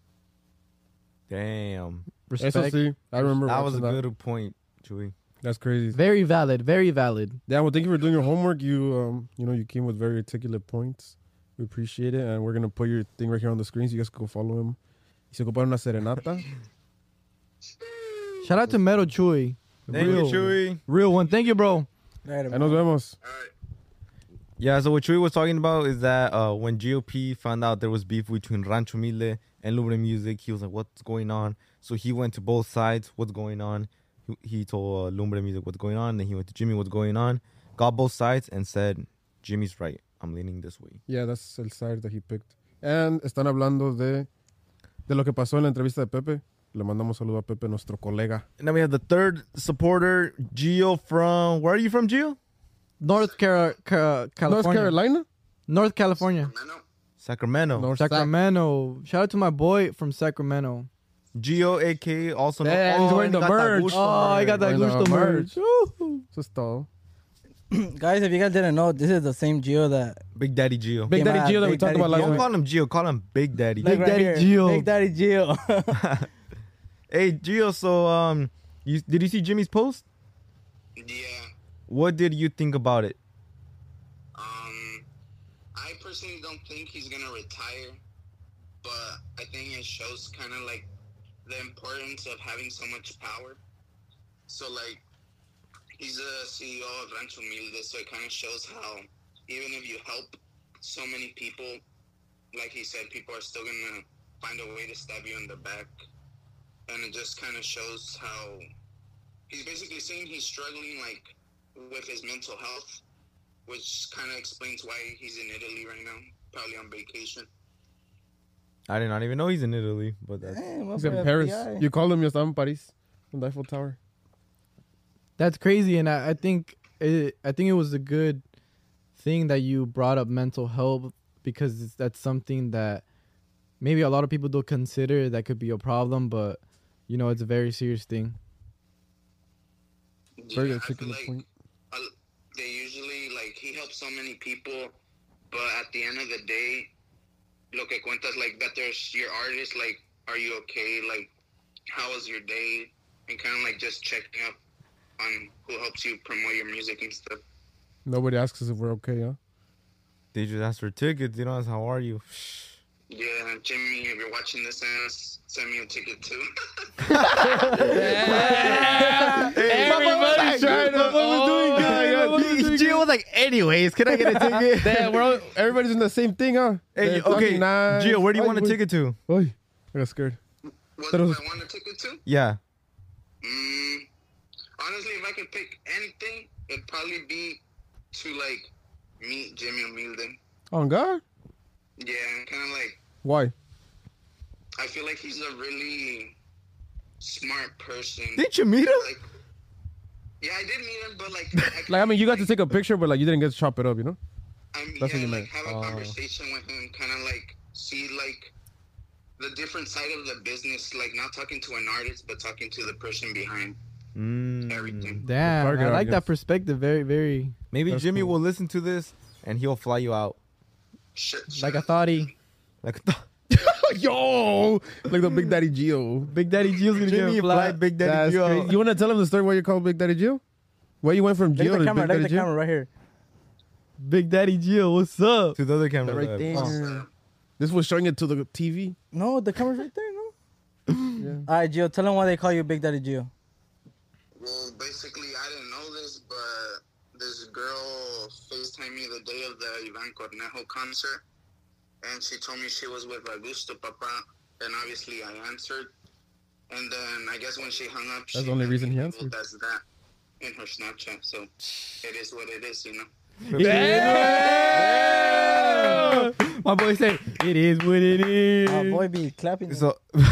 Damn. Respect. Eso sí, I remember That was a watching good point, Chewy. That's crazy. Very valid. Very valid. Yeah, well, thank you for doing your homework. You, um, you know, you came with very articulate points. We appreciate it, and we're gonna put your thing right here on the screen so you guys can go follow him. Y se ocuparon una serenata. Shout out to Metal Chewy. Thank real, you, Chewy. Real one. Thank you, bro. Later, Ahí nos vemos. All right. Yeah, so what Chewy was talking about is that uh, when G O P found out there was beef between Rancho Humilde and Lumbre Music, he was like, what's going on? So he went to both sides, what's going on? He, he told uh, Lumbre Music what's going on, then he went to Jimmy, what's going on? Got both sides and said, Jimmy's right. I'm leaning this way. Yeah, that's el side that he picked. And están hablando de, de lo que pasó en la entrevista de Pepe. Le mandamos saludo a Pepe, nuestro colega. And then we have the third supporter, Gio from, where are you from, Gio? North Car- Car- California. North Carolina? North California. Sacramento. North Sac- Sacramento. Shout out to my boy from Sacramento. Gio, A K A, also known. Yeah, he's wearing he the got that merch. Gusto Oh, I got that Wearing the Gusto merch. Woo. Eso es todo. Guys, if you guys didn't know, this is the same Gio that Big Daddy Gio. Big Came Daddy out, Gio that we Big talked Daddy about last Gio. Don't week. call him Gio, call him Big Daddy. Look Big right Daddy here. Gio. Big Daddy Gio. Hey, Gio, so um, you did you see Jimmy's post? Yeah. What did you think about it? Um, I personally don't think he's gonna retire, but I think it shows kind of like the importance of having so much power. So like, he's a C E O of Rancho Humilde, so it kind of shows how even if you help so many people, like he said, people are still gonna find a way to stab you in the back, and it just kind of shows how he's basically saying he's struggling like with his mental health, which kind of explains why he's in Italy right now, probably on vacation. I did not even know he's in Italy, but that's Damn, He's what's in up, Paris. F B I? You called him, yo estaba en Paris, on the Eiffel Tower. That's crazy, and I, I think it, I think it was a good thing that you brought up mental health, because it's, that's something that maybe a lot of people don't consider that could be a problem, but you know, it's a very serious thing. Very Yeah, I feel articulate like point. uh, they usually, like, he helps so many people, but at the end of the day, lo que cuentas, like, that there's your artist, like, are you okay? Like, how was your day? And kind of, like, just checking up on who helps you promote your music and stuff. Nobody asks us if we're okay, huh? They just ask for tickets. They don't ask how are you. Yeah, Jimmy, if you're watching this, ass, send me a ticket too. Everybody's trying to. Oh, Gio was like, anyways, can I get a ticket? Damn, we're all, everybody's in the same thing, huh? Hey, They're okay, talking nice. Gio, where do you Ay, want a güey. ticket to? Ay, I got scared. What That do was- I want a ticket to? Yeah. Mm, honestly, if I could pick anything, it'd probably be to, like, meet Jimmy Humilde. Oh, God? Yeah, kind of like, Why? I feel like he's a really smart person. Did you meet him? Like, yeah, I did meet him, but, like... I Like, I mean, you got to take a picture, but, like, you didn't get to chop it up, you know? I mean, That's what yeah, you like, meant. have a Oh. conversation with him, kind of, like, see, like, the different side of the business, like, not talking to an artist, but talking to the person behind Mm. everything. Damn, target I like audience. that perspective. Very, very Maybe That's Jimmy cool. will listen to this and he'll fly you out. Shit, like a thoughty. Like, th- Yo! Like the Big Daddy Gio. Big Daddy Gio's gonna Jimmy get fly flat. Big Daddy That's Gio. crazy. You want to tell him the story why you call Big Daddy Gio? Why you went from Look Gio at to the camera. Big Look at Daddy the Gio? camera right here. Big Daddy Gio, what's up? To the other camera. Right left. there. This was showing it to the T V. No, the camera's right there. No. Yeah. All right, Gio. Tell them why they call you Big Daddy Gio. Well, basically, I didn't know this, but this girl FaceTimed me the day of the Ivan Cornejo concert, and she told me she was with Augusto Papa, and obviously I answered. And then I guess when she hung up, That's she the only had reason me he labeled answered. as that in her Snapchat, so it is what it is, you know. Yeah! My boy said, it is what it is. My boy be clapping. So,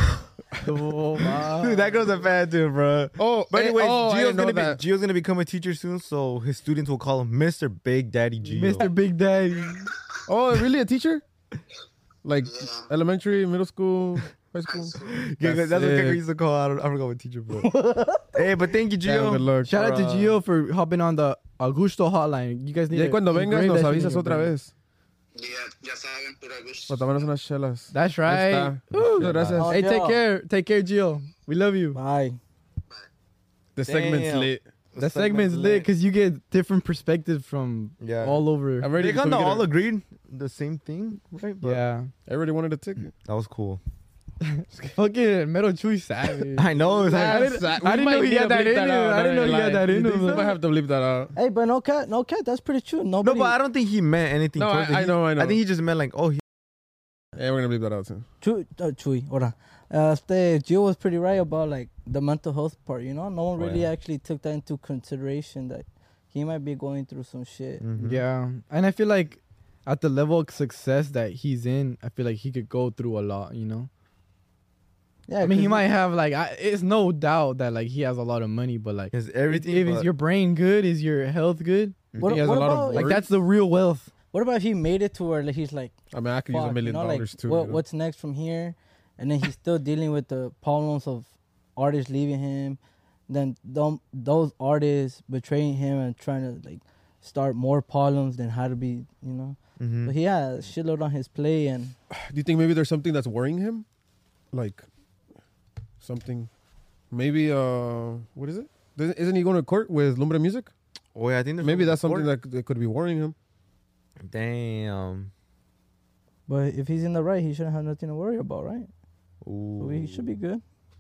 Oh, my. dude, that girl's a fan too, bro. Oh, But eh, anyways, oh, I Gio's didn't know gonna be that. Gio's gonna become a teacher soon, so his students will call him Mister Big Daddy Gio. Mister Big Daddy. Oh, really? A teacher? Like Yeah. elementary, middle school, high school? Yeah, That's that's, what sick. Kiko used to call. I, don't, I forgot what teacher, bro. Hey, but thank you, Damn, good Gio. luck. Shout out to Uh, Gio for hopping on the Augusto hotline. You guys need Ya to cuando vengas engrave nos that shit in avisas your otra brain. vez. Yeah, ya saben, pero Augusto. Para tomarnos unas chelas. That's Ahí right. está. Woo. Muchas gracias. Oh, Hey, take Gio. care. Take care, Gio. We love you. Bye. The segment's Damn. lit. That segment's lit because you get different perspectives from Yeah. all over. I'm ready They to kind of get all a- agreed the same thing, right? But Yeah. Everybody wanted a ticket. that was cool. Fucking Metal Chewy savage. I know. It's I like, didn't, We I didn't might know he need had to that bleep in that him. out, I didn't know not he gonna had lie. that in We him. might have to bleep that out. Hey, but no cat, no cat. That's pretty true. no, Nobody. but I don't think he meant anything. No, towards I- it. I He- know, I know. I think he just meant like, oh, he, Yeah, we're gonna bleep that out too. Chu, uh, Chuy, hold on. Uh, este, Gio was pretty right about like the mental health part. You know, no one Oh, really yeah. actually took that into consideration that he might be going through some shit. Mhm. Yeah. And I feel like at the level of success that he's in, I feel like he could go through a lot, you know? Yeah, I mean, he 'cause might have like, I, it's no doubt that like he has a lot of money, but like, Because if, everything. if is but- your brain good? Is your health good? What, He has what a lot of about Like, work. that's the real wealth. what about if he made it to where like, he's like, I mean, I could use a fuck, million you know, like, dollars too. what, you know? what's next from here? And then he's still dealing with the problems of artists leaving him, then them, those artists betraying him and trying to like start more problems than how to be, you know. Mhm. But he has a shitload on his plate, and Do you think maybe there's something that's worrying him? Like something, maybe uh, what is it? Doesn't- Isn't he going to court with Lumbre Music? Oh, yeah, I think there's Maybe that's something support. that, that could be worrying him. Damn. but if he's in the right, he shouldn't have nothing to worry about, right? Ooh. So he should be good.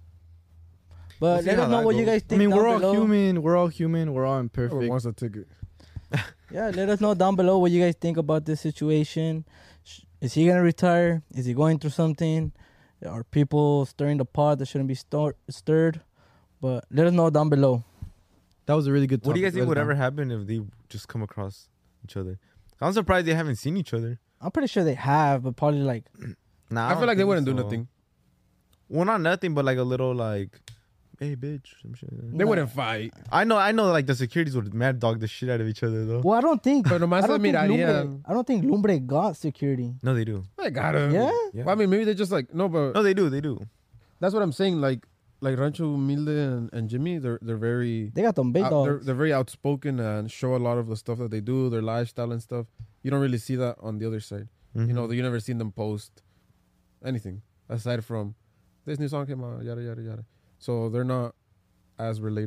We'll But see let how us know that what you goes. guys I think. mean, down we're all below. human. We're all human. We're all Whoever imperfect. wants a ticket. Yeah, let us know down below what you guys think about this situation. Sh- Is he gonna retire? Is he going through something? Are people stirring the pot that shouldn't be stir- stirred? But let us know down below. That was a really good topic. What do you guys think Let us would know. ever happen if they just come across each other? I'm surprised they haven't seen each other. I'm pretty sure they have, but probably like Nah, I, feel don't like they think wouldn't do so. nothing. Well, not nothing, but like a little like, hey, bitch, some shit. They wouldn't fight. I know, I know. Like the securities would mad dog the shit out of each other though. well, I don't think. Pero nomás I don't se think Lumbre, mirarían. I don't think Lumbre got security. No, they do. I got him. Yeah? Yeah. Well, I mean, maybe they just like no, but No, they do. They do. that's what I'm saying. Like, like Rancho Humilde and, and Jimmy, they're they're very They got them big out- they're, dogs. they're very outspoken and show a lot of the stuff that they do, their lifestyle and stuff. You don't really see that on the other side. You know, you never seen them post anything aside from this new song came out, yada yada yada. So they're not as relatable.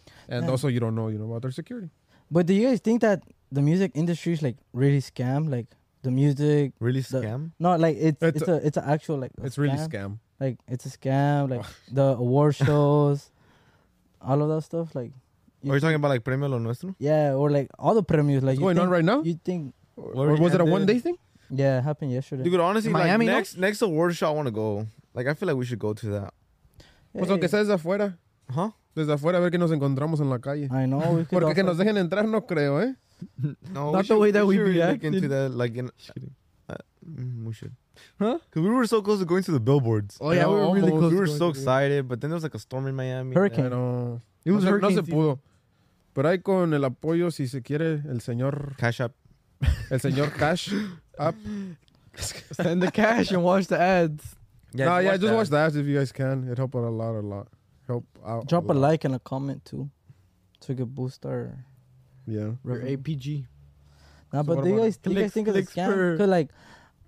and Yeah. also you don't know, you know, about their security. But do you guys think that the music industry is like really scam? Like the music, Really the- scam? no, like it's It's it's, a, it's an actual like a It's really scam. Like it's a scam. Like the award shows, all of that stuff. Like Are you talking about like Premio Lo Nuestro? yeah, or like all the premiums. Like What's you going on think- right now? You think? Or was it a one day thing? Yeah, it happened yesterday. Dude, honestly, like Miami, no? next next award show, I want to go. Like, I feel like we should go to that. Pues aunque sea desde afuera. Huh? Desde afuera a ver que nos encontramos en la calle. I know. We could Porque que also- nos dejen entrar no creo, ¿eh? No, Not the way that we should really look reacted. into that. Like, in, uh, mm, we should. Huh? Because we were so close to going to the billboards. Oh, yeah, we were really almost. close. We were to so going to- excited, but then there was like a storm in Miami. Hurricane. Pero It was no, se, no se hurricane pudo. Pero ahí con el apoyo, si se quiere, el señor, Cash App. el señor Cash App. Send the cash and watch the ads. no, yeah, just watch the ads if you guys can. It help out a lot, a lot. Help out. Drop a lot. like and a comment too, so we could boost our. Yeah. Your revenue. A P G. Nah, So but what do you about guys, do you guys Clicks- think it's a clicks scam? per- Cause like,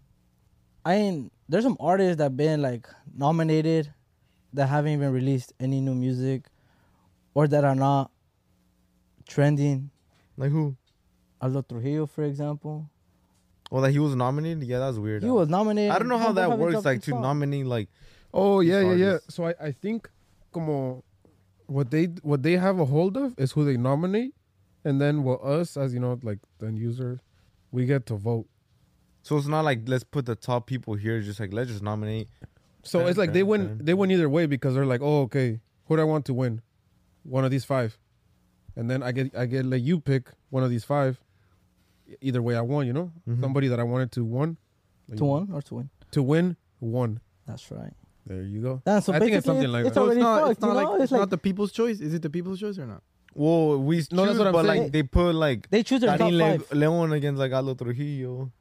I ain't. There's some artists that been like nominated, that haven't even released any new music, or that are not trending. Like who? Aldo Trujillo, for example, Well, like he was nominated? Yeah, that's weird. he was nominated. I don't know how but that haven't works, dropped like a to song. nominate, like, Oh yeah, yeah, yeah. artists. So I, I think como what they what they have a hold of is who they nominate, and then what us as you know like the end users, we get to vote. so it's not like let's put the top people here. It's just like let's just nominate. So Dun, it's like they dun, win dun. they win either way because they're like, oh okay, who do I want to win? One of these five, and then I get I get let you pick one of these five. Either way, I won. You know, Mhm. somebody that I wanted to won. To one or to win. To win, won. That's right. There you go. Yeah, so I think it's basically something like it's that. So it's already not, fucked. it's not you like know? it's, It's like not the people's choice. Is it the people's choice or not? Well, we choose, No, that's what I'm but saying. like they put like they choose their top Karin Le- five. Leon against like Aldo Trujillo.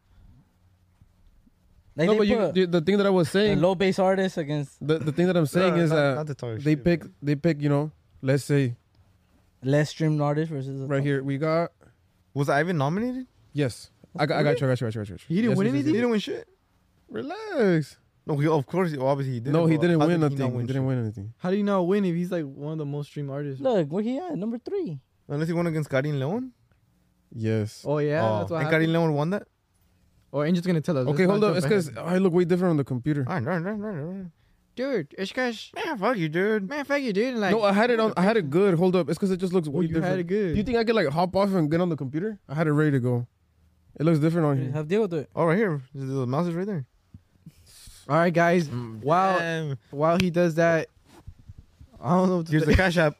Like no, they but you, put the, the thing that I was a saying, low bass artist against the, the thing that I'm saying No, is not- that not to talk they shit, pick but- they pick you know, let's say less streamed artist versus a right top- here we got Was Ivan nominated? yes. I got, I got you, I got you, I got you, I got you. He didn't Yes, win yes, yes, He yes. didn't win shit. Relax. No, he, of course, he, obviously he didn't. No, he but didn't how win did he nothing. not He didn't win anything. How do you not win if he's like one of the most streamed artists? Look, where he at? Number three. Unless he won against Karin Leon. Yes. Oh yeah, Oh, that's what and happened. Karin Leon won that. Or Angel's gonna tell us. Okay, Let's hold not up. It's jump because ahead. I look way different on the computer. All right, all right, all right, all right. dude, it's because Man, fuck you, dude. man, fuck you, dude. Like, No, I had it on. I had it good. Hold up. It's because it just looks oh, way you different. had it good. Do you think I could like hop off and get on the computer? I had it ready to go. It looks different on here. Have Diego do it. Oh, right here. The mouse is right there. All right, guys. While Damn. while he does that, I don't know. What to Here's say. the cash app.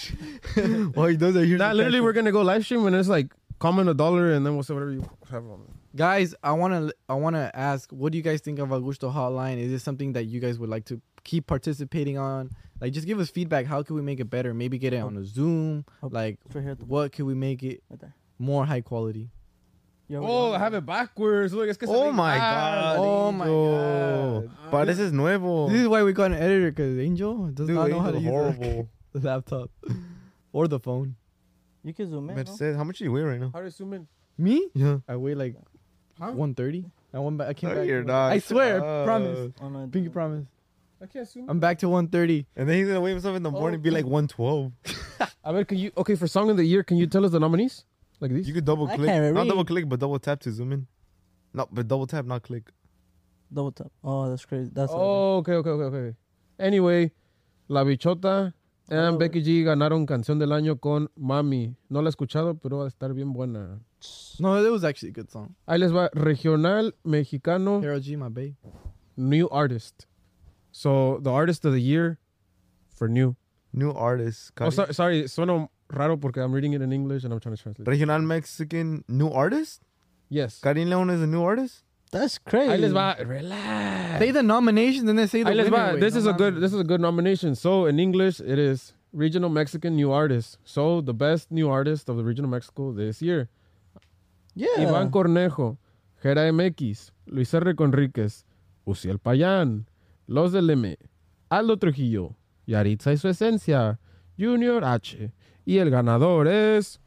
While he does that, here's Nah, the literally, cash we're app. gonna go live stream and it's like comment a dollar and then we'll say whatever you have on it. Guys, I wanna I wanna ask, what do you guys think of Augusto Hotline? Is it something that you guys would like to keep participating on? Like, just give us feedback. How can we make it better? Maybe get it on a Zoom. Like, It's right here at the- what can we make it Right there. more high quality? You Oh, already I on have it backwards. Look, it's que se Oh ve my mal. god. Oh my Angel. God. But this is nuevo. This is why we got an editor, because Angel does Dude, not know how to Angel's use horrible. the laptop or the phone. You can zoom in. No? Mercedes, how much do you weigh right now? How do you zoom in? Me? Yeah. I weigh like Huh? one thirty. I went back. I came No, back. you're to- not. I swear. Uh, promise. Oh, no, Pinky promise. I can't zoom. I'm back to one thirty. And then he's gonna wake himself in the morning and be like one twelve. I mean, can you okay for song of the year? Can you tell us the nominees like these? You could double I click. can't Not read. double click, but double tap to zoom in. No, but double tap, not click. Double tap. Oh, that's crazy. That's Oh, okay, okay, okay, okay. Anyway, La Bichota and Oh. Becky G ganaron Canción del Año con Mami. No la he escuchado, pero va a estar bien buena. No, it was actually a good song. Ahí les va Regional Mexicano Karol G, my babe. New Artist. So, the Artist of the Year for New. New artist. Oh, so, sorry, suena raro porque I'm reading it in English and I'm trying to translate. Regional Mexican new artist? Yes. Karin Leon is a new artist? That's crazy. Ahí les va. Relax. Say the nominations and then say the Ahí les winner. va. Wait, This no is a good. mames. This is a good nomination. So in English, it is Regional Mexican New Artist. So the best new artist of the Regional Mexico this year: Yeah. Iván Cornejo, Jera M X, Luis R. Conríquez, Uciel Payán, Los del M, Aldo Trujillo, Yaritza y su esencia, Junior H. Y el ganador es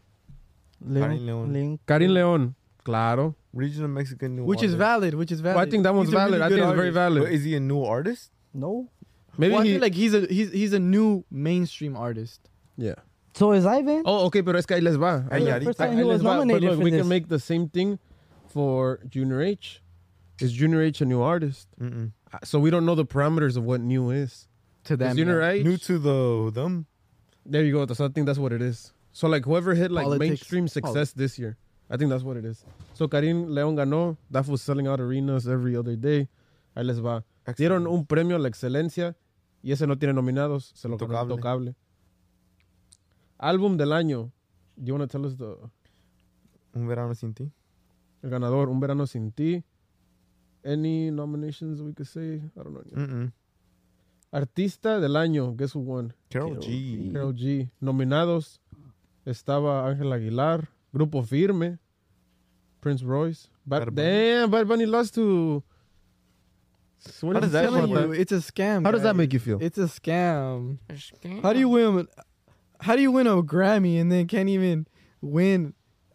Karin Leon. Link. Karin León. Claro. Regional Mexican new Which is artist. valid. Which is valid. Well, I think that one's He's a valid. really I good think it's very artist. But valid. is he a new artist? No. Maybe Well, I he. feel like he's a he's he's a new mainstream artist. yeah. So is Ivan? Oh, okay, pero es que ahí les va. Ahí, Ay, First ahí time he was les va. But nominated look, for we this. can make the same thing for Junior H. Is Junior H a new artist? Mm-mm. Uh, So we don't know the parameters of what new is. To Is them. Junior yeah. H? New to the them. There you go. So I think that's what it is. So like whoever hit like Politics. mainstream success this year, I think that's what it is. So Karim León ganó. That was selling out arenas every other day. Ahí les va. Dieron un premio a la excelencia y ese no tiene nominados. Se lo ganó Intocable. Intocable. Álbum del año. Do you want to tell us the Un verano sin ti. el ganador? Un verano sin ti. Any nominations we could say? I don't know. Mm-mm. Artista del año. Guess who won? Carol G. Karol G. Nominados estaba Ángel Aguilar, Grupo Firme, Prince Royce. Bad, Bad Bunny. damn, Bad Bunny lost to. What How is does that it? Telling work? you, it's a scam. How does that guys. make you feel? It's a scam. How do you win? How do you win a Grammy and then can't even win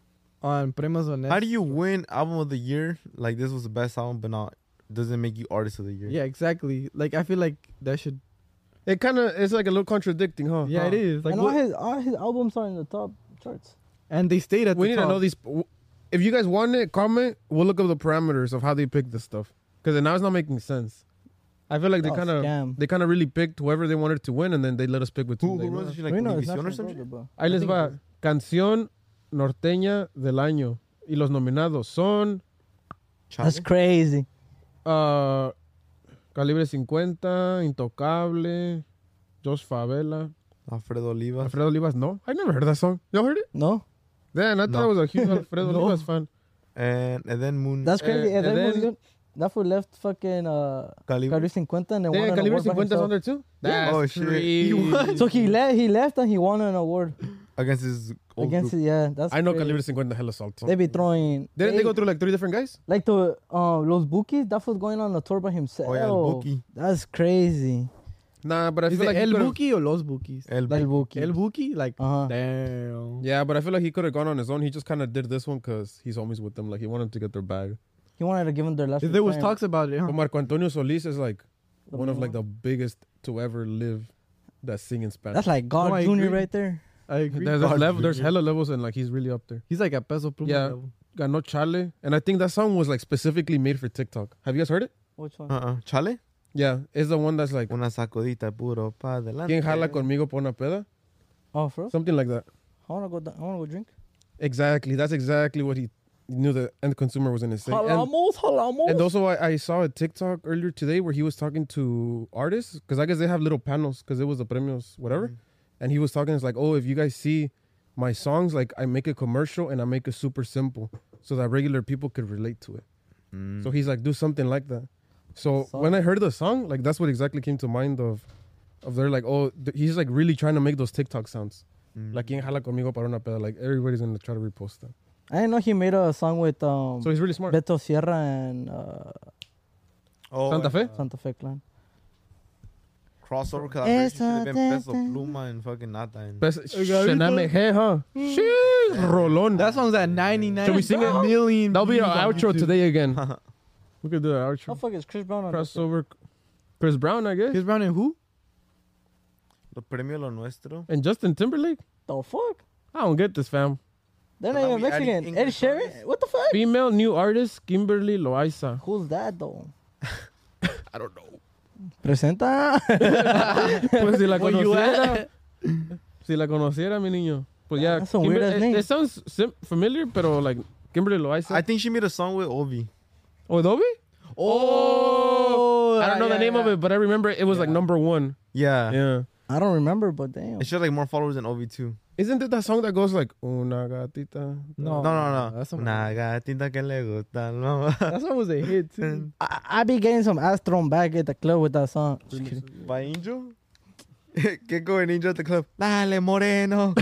on Premios Honestos? How do you win album of the year? Like this was the best album, but not doesn't make you artist of the year. Yeah, exactly. Like I feel like that should. It kind of it's like a little contradicting, huh? Yeah, Huh. it is. Like and all what, his all his albums are in the top charts. and they stayed at We the need top. to know these. If you guys want it, comment. We'll look up the parameters of how they pick this stuff because now it's not making sense. I feel like they Oh, kind of scam. they kind of really picked whoever they wanted to win, and then they let us pick with Who, two. who was it? Like We know it's Univision not or from something? Georgia, bro. Ahí les think va. so. Canción norteña del año. Y los nominados son That's crazy. uh, Calibre cincuenta, Intocable, Josh Favela, Alfredo Olivas. Alfredo Olivas. No, I never heard that song. Y'all heard it? No, Then I thought No. I was a huge Alfredo No. Olivas fan. And, and then Moon. that's crazy. Uh, and and then, then- then that fool left fucking uh Calibre. Calibre cincuenta and then won Damn, an Calibre award by cincuenta is on himself. there too? Yeah. That's Oh, shit. crazy. He won. So he left. He left and he won an award Against his old against group. it. Yeah, that's. I know crazy. Calibre cincuenta hella salto. They be throwing. Didn't they go through like three different guys? like the uh Los Bukis? That was going on a tour by himself. Oh, yeah, El Buki. That's crazy. Nah, but I Is feel it like he El could've- Buki or Los Bukis? El El Buki. El Buki? Like, Uh-huh. damn. Yeah, but I feel like he could have gone on his own. He just kind of did this one because he's homies with them. Like he wanted to get their bag. He wanted to give them their last. There was retirement. talks about it, huh? But Marco Antonio Solis is like The one of main like the biggest to ever live that sing in Spanish. That's like God No, I Junior agree. right there. I agree. There's, there's, God, level, there's dude. hella levels and like he's really up there. He's like a Peso Pluma Yeah. level. Ganó Chale, and I think that song was like specifically made for TikTok. Have you guys heard it? Which one? Uh-uh. Chale? Yeah, it's the one that's like Una sacudita puro pa adelante. ¿Quién jala conmigo por una peda? Oh, for real? Something like that. I wanna go. Down, I wanna go drink. Exactly. That's exactly what he knew the end consumer was gonna say. And, Halamos, halamos. and also, I, I saw a TikTok earlier today where he was talking to artists because I guess they have little panels because it was the premios, whatever. And he was talking. It's like, oh, if you guys see my songs, like I make a commercial and I make it super simple so that regular people could relate to it. Mm. So he's like, do something like that. So Song. when I heard the song, like that's what exactly came to mind of, of they're like, oh, th- he's like really trying to make those TikTok sounds. Mm. Like, ¿Quién jala conmigo para una peda? Like everybody's gonna try to repost that. I didn't know he made a song with um So he's really smart. Beto Sierra and uh, Oh, Santa Fe? uh, Santa Fe Clan. crossover collaboration should have been Eso Peso te- Pluma and fucking Nata. And Best Shename Hey, huh? Sheesh, Rolón. That song's at ninety-nine Should we sing it? million That'll be views our on outro YouTube. today again. We could do an How outro. fuck is Chris Brown on this? Crossover. Chris Brown, I guess. Chris Brown and who? Lo premio lo nuestro. And Justin Timberlake. The fuck? I don't get this, fam. They're So not now even we adding Mexican. Ed English Sheeran? artists? What the fuck? Female new artist, Kimberly Loaiza. Who's that though? I don't know. Presenta. Pues si la Where you conociera. Si la conociera, mi niño. Pues ya. That's a Kimber- weird-ass it, name. it sounds sim- familiar, pero like Kimberly Loaiza. I think she made a song with Ovi. Oh, Adobe? Oh, I don't know yeah, the name yeah. of it, but I remember it was like number one. Yeah. Yeah. I don't remember, but damn. It should have like more followers than Ovi too. Isn't it that song that goes like Una gatita? No. No, no, no. That's a- Una gatita que le gusta el mamá. That song was a hit too. I, I be getting some ass thrown back at the club with that song. Just kidding. By Angel? ¿Qué con Angel at the club? Dale, Moreno.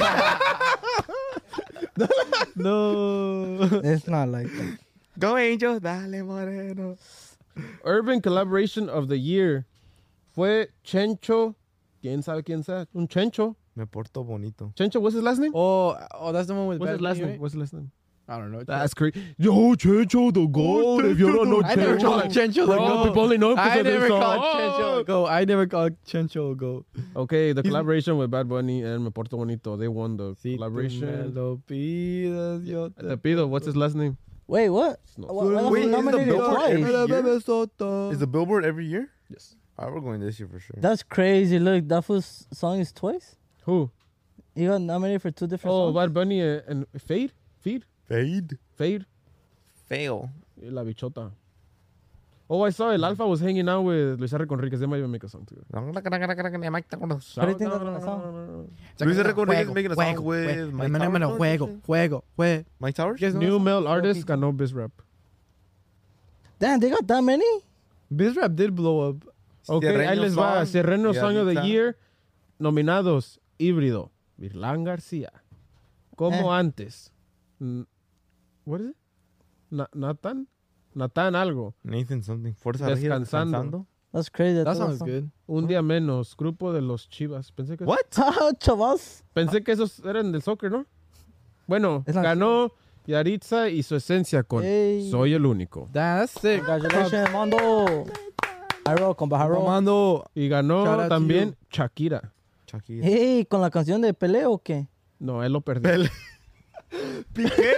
No. It's not like that. Go, Angel. Dale, Moreno. Urban Collaboration of the Year fue Chencho. ¿Quién sabe quién sea? Un Chencho. Me porto bonito. Chencho, what's his last name? Oh, oh, that's the one with What's Bad his last Bunny, name? right? What's his last name? I don't know. That's crazy. Yo, Chencho the goat. If you don't know I never Chencho, called like, Chencho the bro, goat. people only know because I of this never song. called Chencho a goat. I never called Chencho a goat. Okay, the collaboration with Bad Bunny and Me Porto Bonito, they won the Si collaboration. tú me lo pides, yo te- Te pido, what's his last name? Wait, what? No. Why- why Wait, was is the nominated Billboard twice? every- Is the Billboard every year? Yes. All right, we're going this year for sure. That's crazy. Look, that fool's song is twice. Who? He got nominated for two different Oh, songs. Bad Bunny and Fade? Feed? Fade. Fade? Fail. Y La Bichota. Oh, I saw El Alfa was hanging out with Luis R. Conríquez. They might even make a song together. Luis What do you think of that song? R. Conríquez Juego, making a song juego, with juego. Mike No, no, no, Towers. juego, juego, juego. Mike Towers? You guys know New that song? male artist ganó Biz Rap. Damn, they got that many? Bizrap did blow up. Ok, Cierreño ahí les va. Song Cierreño y Song of the ahorita- Year. Nominados. Híbrido. Virlán García. Como Eh. antes. N- What is it? Na- Nathan? Nathan algo. Nathan something. Fuerza Regida, Descansando. Descansando. That's crazy. That song is good. Un día menos. Grupo de los Chivas. Pensé que, What? Chavas. pensé que esos eran del soccer, ¿no? Bueno, Es la- ganó Yaritza y su esencia con Ey. Soy el único. That's sick. Congratulations, Mando. High roll, compa, high roll. Mando. Y ganó Shout out to también Shakira. Shakira. Hey, ¿con la canción de peleo o qué? No, él lo perdió. Piqué.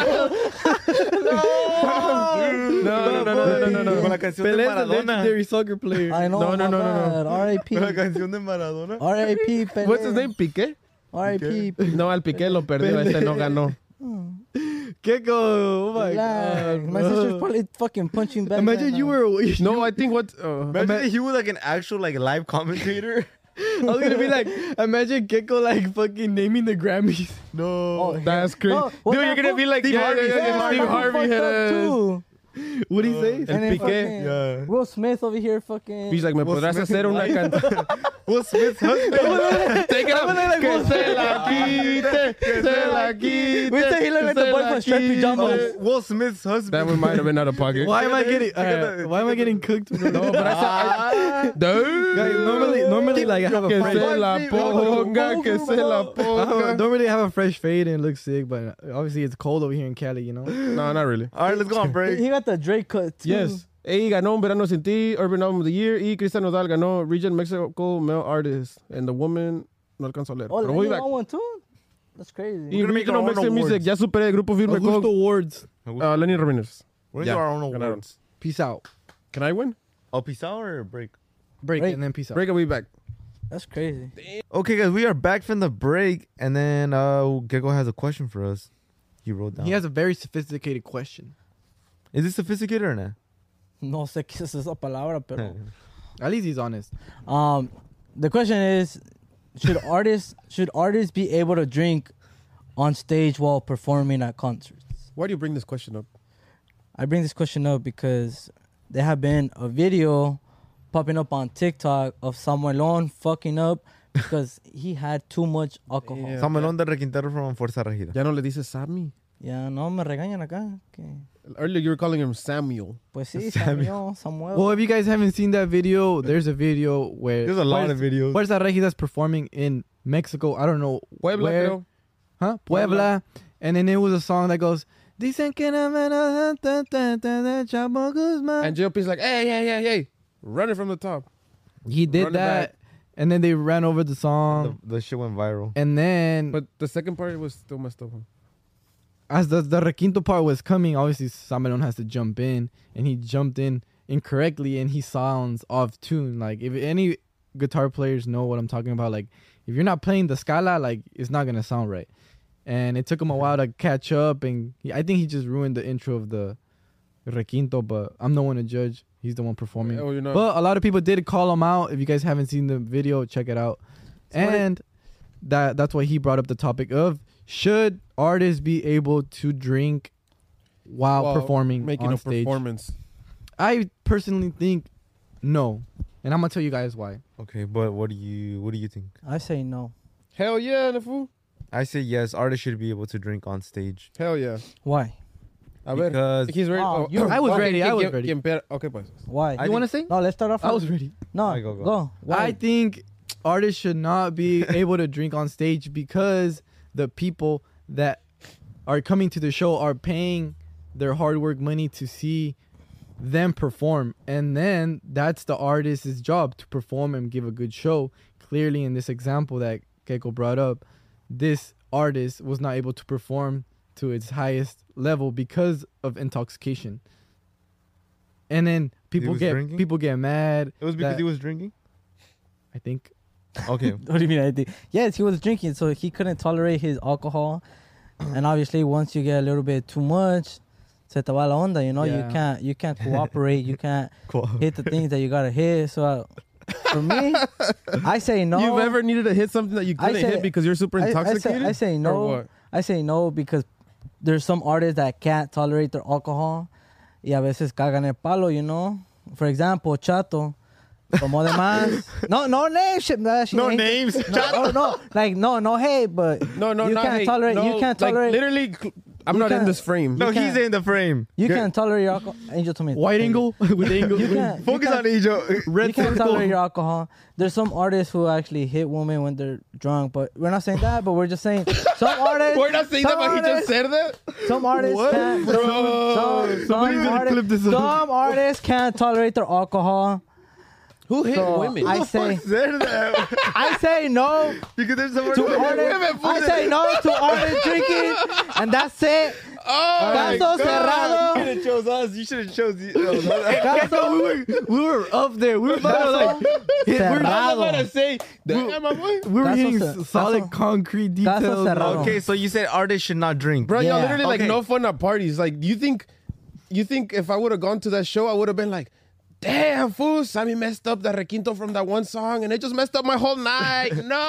No, no, no, no, no, no, no. Con la canción de Pele's a Maradona. legendary soccer player. I know. No, no, no, no, no. R I P. Con la canción de Maradona. R I P, Pelé. What's his name? Piqué. R I P. No, al Piqué lo perdió. Este no ganó. Gecko. Oh my Relax. god. My bro. sister's probably fucking punching back. Imagine right you now. were. No, I think what. Uh, Imagine if he was like an actual like live commentator. I was gonna be like, imagine Gecko like fucking naming the Grammys. No. Oh, that's crazy. No, what Dude, you're that gonna fool- be like Steve yeah, Harvey. yeah, yeah, Yeah, Steve that fool Harvey. fucked up has- too. What'd he say? And El then Piqué. fucking Yeah. Will Smith over here fucking. He's like, me Will podrás Smith hacer una is canción. Will Smith's husband. Take it up. Que se la quite. Que se la quite. We say he looked like the boy from Striped Pajamas. Oh, Will Smith's husband. That one might have been out of pocket. Why am I getting? Check out uh, the- why am I getting cooked? Bro? No, but I said, I, dude. Guys, normally, normally, like I have a Que fresh. se la ponga, que se la I have a- ponga. normally I have a fresh fade and look sick, but obviously it's cold over here in Cali, you know. No, not really. All right, let's go on break. He got the Drake cut too. Yes. Ey ganó Un Verano Sin Ti, Urban Album of the Year, y Cristian Nodal ganó Region Mexico Male Artist, and The Woman no alcanzó a leer. Oh, Pero he voy back. won one too. That's crazy. Y We're gonna make Regional our own Mexican Music, awards. ya superé Grupo Firme Augusto con Awards. uh, Lenny Ramirez. We're gonna Yeah, do our own ganaron. awards. Peace out. Can I win? Oh, peace out or break? Break, Break. and then peace out. Break, I'll be back. That's crazy. Okay, guys, we are back from the break, and then uh, Gecko has a question for us. He wrote down. He has a very sophisticated question. Is it sophisticated or not? No sé qué es esa palabra, pero. At least he's honest. Um, the question is, should artists should artists be able to drink on stage while performing at concerts? Why do you bring this question up? I bring this question up because there have been a video popping up on TikTok of Samuelon fucking up because he had too much alcohol. Yeah. Samuelón de Requintero from Fuerza Regida. Ya no le dices Sammy. Ya no me regañan acá. Que, Earlier you were calling him Samuel. pues sí, Samuel. Samuel, Samuel. Well, if you guys haven't seen that video, there's a video where There's a lot of videos. Fuerza Regida's performing in Mexico. I don't know Puebla, where. creo. Huh? Puebla. Puebla. And then it was a song that goes, Dicen que no me lo- ta- ta- ta- ta- Chapo Guzman. And J O P's like, hey, hey, hey, hey. Running from the top. He did Run it that. back. And then they ran over the song. The, the shit went viral. And then But the second part was still messed up. Huh? as the, the requinto part was coming, obviously Samuelon has to jump in. And he jumped in incorrectly and he sounds off tune. Like, if any guitar players know what I'm talking about, like, if you're not playing the scala, like, it's not going to sound right. And it took him a while to catch up. And he, I think he just ruined the intro of the requinto, but I'm no one to judge. He's the one performing. Oh, you're not. But a lot of people did call him out. If you guys haven't seen the video, check it out. And that that's why he brought up the topic of should artists be able to drink while While performing making on a stage? performance. I personally think no, and I'm gonna tell you guys why. Okay, but what do you what do you think? I say no. Hell yeah, the fool. I say yes. Artists should be able to drink on stage. Hell yeah. Why? A ver. Because He's ready. Oh, Oh, you- I was okay, ready, I ¿quién- was quién- ready. quién pe- Okay, pues. Why? I You want to say? no, let's start off. I with- was ready. No, Alright, go, go. go. Why? I think artists should not be able to drink on stage because the people that are coming to the show are paying their hard work money to see them perform, and then that's the artist's job to perform and give a good show. Clearly, in this example that Keiko brought up, this artist was not able to perform to its highest level because of intoxication. And then people was get drinking? people get mad. It was because that- he was drinking. I think. Okay. What do you mean? I think? Yes, he was drinking, so he couldn't tolerate his alcohol. And obviously, once you get a little bit too much, se te va la onda. You know, Yeah. you can't you can't cooperate. You can't Cool. hit the things that you gotta hit. So uh, for me, I say no. You've ever needed to hit something that you I couldn't say- hit because you're super I- I say- intoxicated? I say Or no. what? I say no because there's some artists that can't tolerate their alcohol y a veces cagan el palo, you know. For example, Chato. Tomó de más. No, no name shit. No, she No ain't- names. No, no, no, like no, no hate, but No, no, you not can't hate. tolerate. No, you can't like, tolerate. literally, I'm you not in can't- this frame. No, You he's can't- in the frame. you Good. can't tolerate your alcohol. Angel told me. Wide angle with angle. You can't. you Focus can't- on Angel. Red you can't circle. tolerate your alcohol. There's some artists who actually hit women when they're drunk, but we're not saying that. But we're just saying some artists. We're not saying that, some but he just artists- said that? Some artists What? can't. Bro. Some, Somebody's some, gonna artists, clip this up. some artists can't tolerate their alcohol. Who hit So women? I say, Said that. I say no Because there's someone to artists. I say no to artists drinking, and that's it. Oh, my Caso God. You cerrado. should have chose us. You should have chose. The, Caso we were we were up there. We were about to like hit, we were, I was about cerrado. to say, damn, my boy. we were Caso hitting cer- solid caso- concrete caso details. cerrado. okay, so you said artists should not drink. Bro, y'all Yeah. literally like Okay. no fun at parties. Like, you think, you think if I would have gone to that show, I would have been like, damn, fool, Sammy messed up the requinto from that one song, and it just messed up my whole night.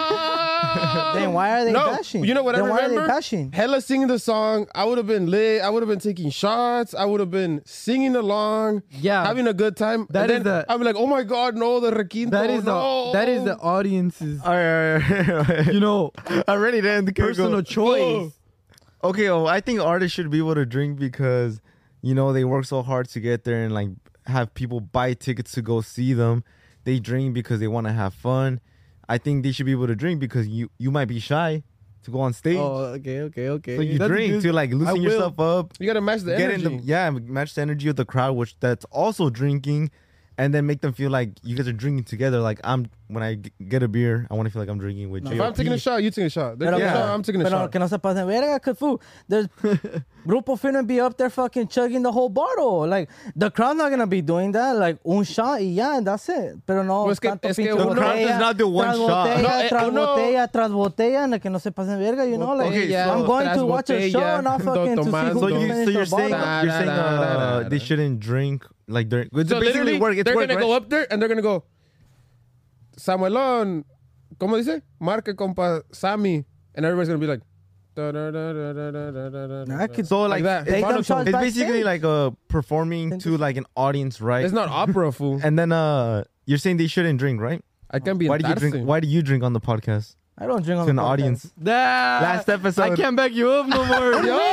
No. Then why are they no. bashing? You know what Then I why are they remember? bashing? Hella singing the song. I would have been lit. I would have been taking shots. I would have been singing along. Yeah. having a good time. That and is then the- I'm like, oh my god, no, the requinto. That is no. the that is the audience's All right, all right, all right. you know I'm ready to end the personal choice. Okay, well, I think artists should be able to drink because, you know, they work so hard to get there and like have people buy tickets to go see them. They drink because they want to have fun. I think they should be able to drink because you you might be shy to go on stage. Oh, okay, okay, okay. so you That's drink good. to like I loosen will. yourself up. You gotta match the Get energy. in the yeah, match the energy of the crowd, which that's also drinking, and then make them feel like you guys are drinking together. Like I'm when I g- get a beer, I want to feel like I'm drinking with No. you. If I'm taking a shot, you take a shot. They're Pero- taking a Yeah. shot, I'm taking a Pero shot. que no se pasen verga, cause fool, there's Grupo Firme be up there fucking chugging the whole bottle. Like the crowd's not gonna be doing that. Like un shot y ya, and that's it. Pero no, Pues que- tanto es que pinche uno- The crowd botella does not do one tras shot. Botella, No, eh, tras uno- botella, tras botella, like que no se pasen verga. You know, like Okay, I'm so- going tras to watch a show, botella, not fucking to see tomando. who So can you finish so their you're saying bottle. you're saying uh, they shouldn't drink like during it's So basically literally, work. It's they're work, gonna right? go up there and they're gonna go, Samuelón, ¿cómo dice? Marque compa Sammy, and everybody's gonna be like, da, da, da, da, da, da, da, da, da, I da. could So like, that. it's, take them monotone. shots it's basically backstage. like uh performing to like an audience, right? It's not opera, fool. And then uh you're saying they shouldn't drink, right? I can't be Why do you drink? embarrassing. Why do you drink on the podcast I don't drink on to an the podcast. audience? Nah, Last episode. I can't back you up no more.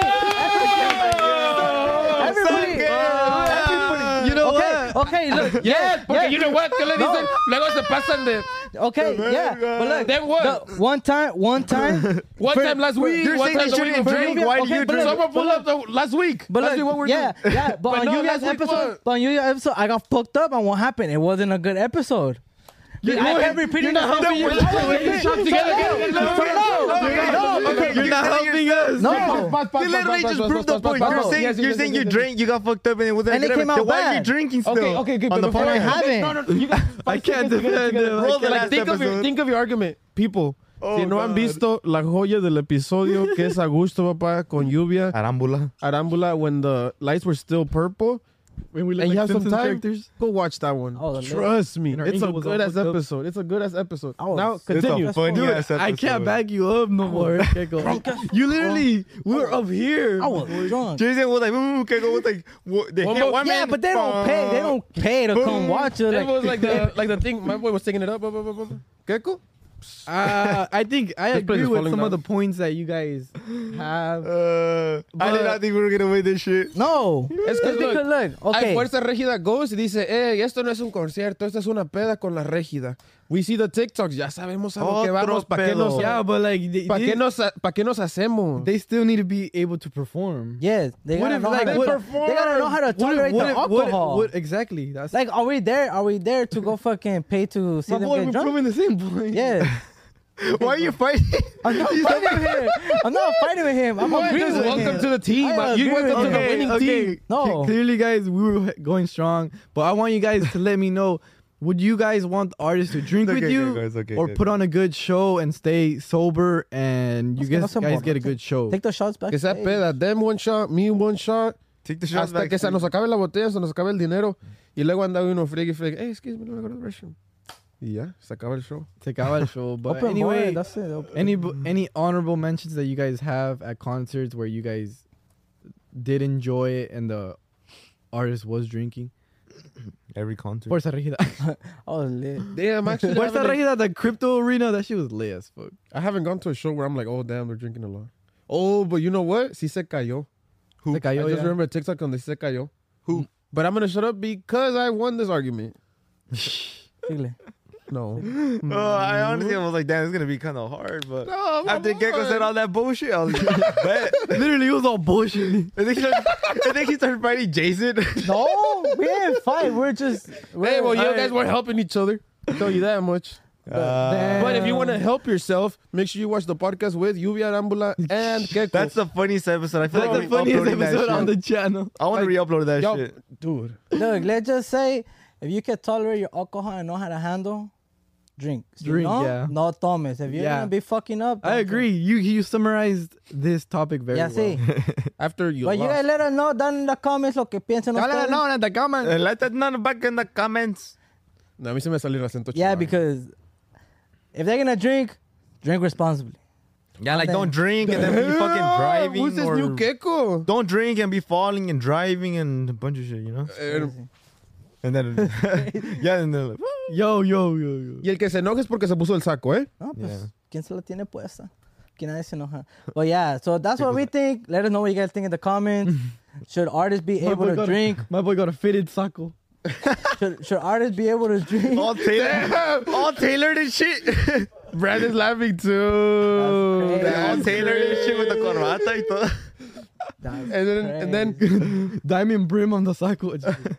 Everybody, You know okay, what? okay, look, Yeah, yeah, porque yeah. you know what? ¿Qué le No. dicen? Luego se pasan de. Okay, yeah, but look, Then what? the- one time, one time, One For- time last week. You're one saying time they the week shouldn't before. drink. Why do Okay, you but drink? look, Someone pulled up the, last week. but last look, week what we're yeah, doing. yeah, but, But on no, you guys last week episode, what? but on you guys episode, I got fucked up, and what happened? It wasn't a good episode. You're I not- kept repeating you're not the helping same us. thing. We're shot together. No, Okay, You're not helping us. no. You literally just proved the point. You're saying you're saying you drank, you got fucked up, and it was And it came out Then why are you bad. drinking still? Okay, okay, okay. on the but before I podcast? haven't. No, no, no. You got I can't seconds together, defend together. him. Roll the Like, last think of your episode. think of your argument, people. Oh, si no han God. visto la joya del episodio que es a gusto, papá, con lluvia, Arámbula. Arambula, when the lights were still purple, When we look and you like have some Simpsons time, characters. go watch that one. Oh, the Trust me, And our it's a angel was all good ass fucked up. episode. It's a good ass episode. I was- Now It's It's continue. a funny Dude, ass episode. I can't back you up no more. Keiko. You literally, we were up here. I was drunk. Jason was like, ooh, Keiko was like, what, they One hit more- one Yeah, man. but they don't pay. They don't pay to come watch it. It Like, was like the like the thing. My boy was taking it up. up, up, up, up. Gecko, Uh, I think I This place agree is with falling some down. of the points that you guys have. Uh, I did not think we were gonna win this shit. No. Es que It's because, look, okay. Hay Fuerza Régida goes y dice, hey, esto no es un concierto, esto es una peda con la Régida. We see the TikToks, ya sabemos a lo que Otro vamos, ¿para qué nos, Yeah, but like they, pa they, qué nos, pa qué nos hacemos? they still need to be able to perform. Yes, they What gotta if, know like, how to what- They gotta know how to What if- tolerate what the if- what if- alcohol. what- exactly. That's Like, are we there? Are we there to go fucking pay to see my them boy. get We're drunk? proving the same point. Yes. Why are you fighting? I'm not fighting with him. I'm not fighting with him. I'm Boy, agreeing just with welcome him. to the team. I You agree welcome with to the him. winning okay. team. No. Clearly, guys, we were going strong, but I want you guys to let me know: would you guys want artists to drink It's with okay, you, guys, okay, or guys. put on a good show and stay sober, and you Let's get guys, some guys more. get a good show? Take the shots back. Que sea peda, them one shot, me one shot, Take the shots hasta back. que se nos acabe la botella, se nos acabe el dinero, y luego anda uno friegue y friegue, hey, excuse me, let me go to the restroom. Y ya, se acaba el show. Take out the show, but Open anyway, bar, that's it. Open. any any honorable mentions that you guys have at concerts where you guys did enjoy it and the artist was drinking? Every concert. Fuerza Regida. Oh, lit. Damn, actually, I Fuerza haven't, Regida, the crypto arena, that shit was lit as fuck. I haven't gone to a show where I'm like, oh, damn, they're drinking a lot. Oh, but you know what? Sí se cayó. Se cayó, I just yeah. remember TikTok on the se cayó. Who? But I'm going to shut up because I won this argument. Síguele. No. Oh, I honestly was like, damn, it's gonna be kind of hard. But No, after come Gecko on. said all that bullshit, I was like, bet. Literally, it was all bullshit. I think, he started, I think he started fighting Jason. No, we didn't fight. We're just. We're, Hey, well, you I- guys were helping each other. I'll tell you that much. Uh, But if you want to help yourself, make sure you watch the podcast with Lluvia Arambula and Gecko. that's the funniest episode. I feel That's like the we're funniest uploading that episode on shit. the channel. I want to re-upload that Yo, shit. dude. Look, let's just say if you can tolerate your alcohol and know how to handle, drink. Si Drink, no, yeah. No tomes. If you're Yeah. gonna be fucking up, I don't agree. You you summarized this topic very Yeah, well. see. After you But you lost. guys let us know down in the comments lo que piensan Let us ustedes. know in the comments. Uh, let that know back in the comments. No, a mí se me salió el acento Yeah, chihuahua. because if they're gonna drink, drink responsibly. Yeah, like then- don't drink and then be fucking Yeah, driving. Who's this or new Gecko? don't drink and be falling and driving and a bunch of shit, you know? Eh, And then, yeah, and then like, Yo, yo, yo, yo. Y el que se enoja es porque se puso el saco, ¿eh? No, pues, Yeah. ¿quién se la tiene puesta? Que nadie se enoja. But yeah, so that's what we think. Let us know what you guys think in the comments. Should artists be My able boy to got a- drink? My boy got a fitted saco. Should, should artists be able to drink? all tailored, all tailored and shit. Brandon's laughing too. That's crazy. all tailored and shit with the corbata y todo. That's And then, and then Diamond brim on the saco.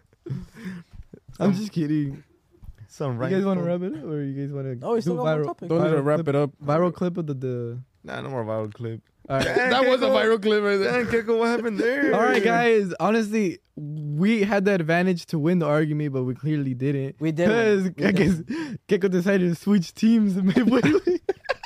I'm just kidding. Some You right. guys want to wrap it up, or you guys want to Oh, we do still got more viral? topics. don't need to Viral wrap clip- it up. Viral clip of the the. Nah, no more viral clip. All right. That was a viral clip right there. Damn, Kiko, what happened there? All right, guys. Honestly, we had the advantage to win the argument, but we clearly didn't. We didn't. Because I guess Keko decided to switch teams midway.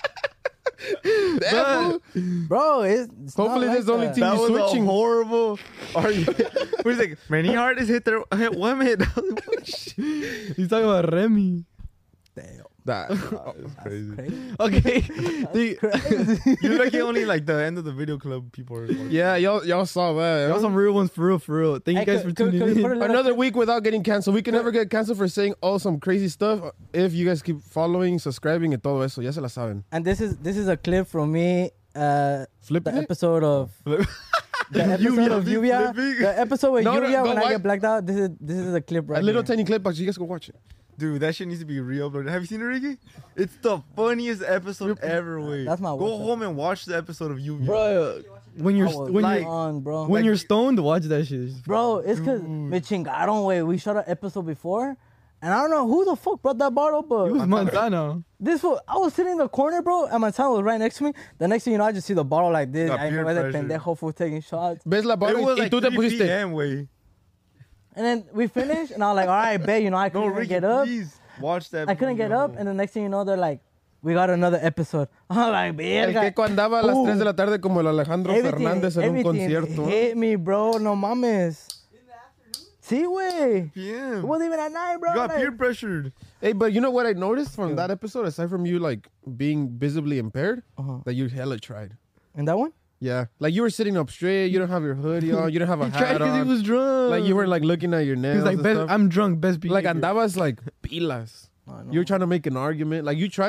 But- Bro, it's, it's Hopefully not this like only that. team That is was switching. a horrible argument. We're like, many artists hit their hit women. He's talking about Remy. That. It's crazy. Crazy. Okay. The- You're like only like the end of the video club. People are. Like, Yeah, y'all y'all saw that. That was some real ones for real, for real. Thank you Hey, guys could- for could- tuning could we put in. a little- Another week without getting canceled. We can never get canceled for saying all some crazy stuff if you guys keep following, subscribing, and todo eso. Ya se la saben. And this is this is a clip from me. Uh, Flipping the it? episode of Flip. the episode Lluvia, of me Lluvia. flipping. The episode with No, no, Lluvia go when I watch- get blacked out. This is this is a clip right A little here. tiny clip, but you guys go watch it. Dude, that shit needs to be re-uploaded. Have you seen it, Ricky? It's the funniest episode ever. Wait, That's my Go worst home and watch the episode of you. Bro, when I you're was when like- you're on, bro. when you're stoned, watch that shit. Bro, it's because me chingaron, way. We shot an episode before, and I don't know who the fuck brought that bottle, but It was Montana. this fool, I was sitting in the corner, bro, and my son was right next to me. The next thing you know, I just see the bottle like this. Got I peer know the pressure. pendejo fool taking shots. Ves la It barra was y like tú te three pusiste. p.m. Way. And then we finished, and I was like, all right, bet, you know, I No, couldn't Ricky, get up. please watch that. I couldn't get up, and the next thing you know, they're like, we got another episode. I'm like, El verga. Keko andaba a las Boom. tres de la tarde como el Alejandro Everything, Fernández en un everything concierto. hit me, bro. No mames. Sí, güey. p m. It wasn't even at night, bro. You got like- peer pressured. Hey, but you know what I noticed from that episode, aside from you like being visibly impaired, Uh-huh. that you hella tried. And that one? Yeah, like you were sitting up straight. You don't have your hoodie on. You don't have a He tried hat because he on. was drunk. Like you were like looking at your nails. He's like, and best, stuff. I'm drunk. Best behavior. like andabas like pilas. I know. You were trying to make an argument. Like you try to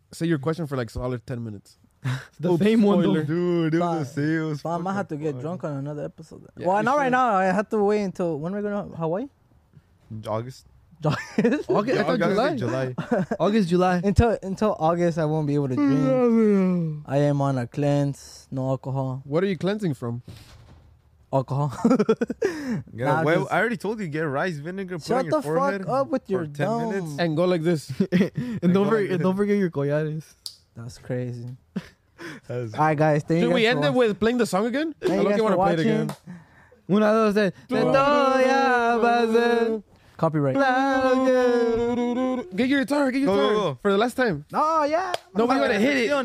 say your question for like solid ten minutes. The Oops, same one, spoiler. though. Dude, it Nah. was a sales. So I might have to get drunk on another episode. Yeah, well, you not right should. now. I have to wait until when we're going to Hawaii. August. August. August, I thought July. July. August, July. Until until August, I won't be able to drink. I am on a cleanse, no alcohol. What are you cleansing from? Alcohol. Yeah, Nah, well, just- I already told you get rice vinegar, put on Shut your the forehead fuck up with for your ten dumb. minutes. And go like this. And don't go forget, like don't forget your collares. That's crazy. That's- All right, guys. Thank Should you we guys end for it with playing the song again? Thank I you look guys want for to play it again. watching. Una, dos, tres. Te estoy a pasar. Copyright. Claro Get your guitar, get your Go, guitar. go, go. For the last time. Oh, yeah. No, we gotta hit it.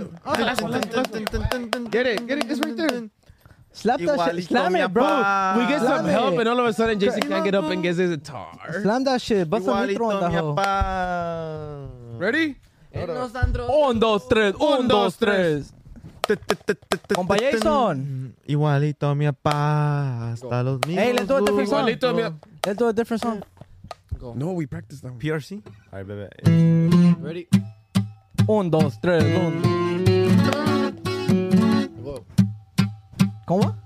Get it, get it, it's right there. Slap that shit. Slam it, bro. We get some Slam help it. and all of a sudden Jason can't get up and gets his guitar. Slam that shit. Bust a nitro on Igualito that mi hoe. papá. Ready? Un, dos, tres. Un, dos, tres. Compa Jason. Igualito mi papá. Hasta los mismos. Hey, let's do a different song. Igualito, mi- Let's do a different song. No, we practiced that one. P R C. All right, baby. Ready? Un, dos, tres. Un. ¿Cómo?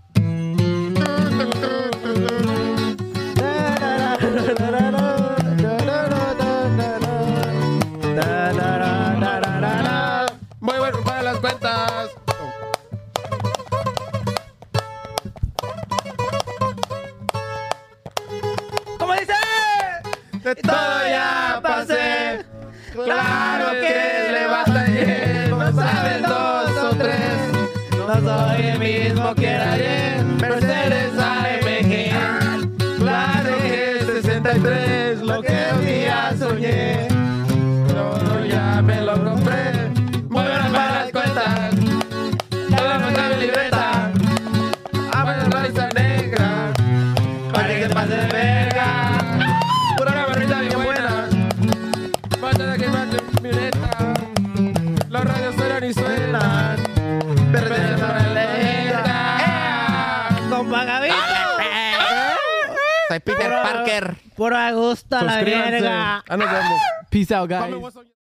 Voy a ver para las cuentas. ¿Cómo dice? Todo ya pasé. Claro que le basta ayer. No sabes dos o tres. No soy el mismo que era ayer. Mercedes A M G. Claro que sesenta y tres. Lo que un día soñé. Todo ya me lo compré. Muy buenas para las cuentas. Todo lo monta mi libreta. Amo la raíz negra. Para que te pase de verga. Pura una barrita bien buena. Basta de que mate mi neta. Los radios suenan y suenan. Pero te para la verga. Compa Gavito. Soy Peter Parker. Por gusto la Suscríbanse. verga. Ah, nos vemos. Peace out, guys.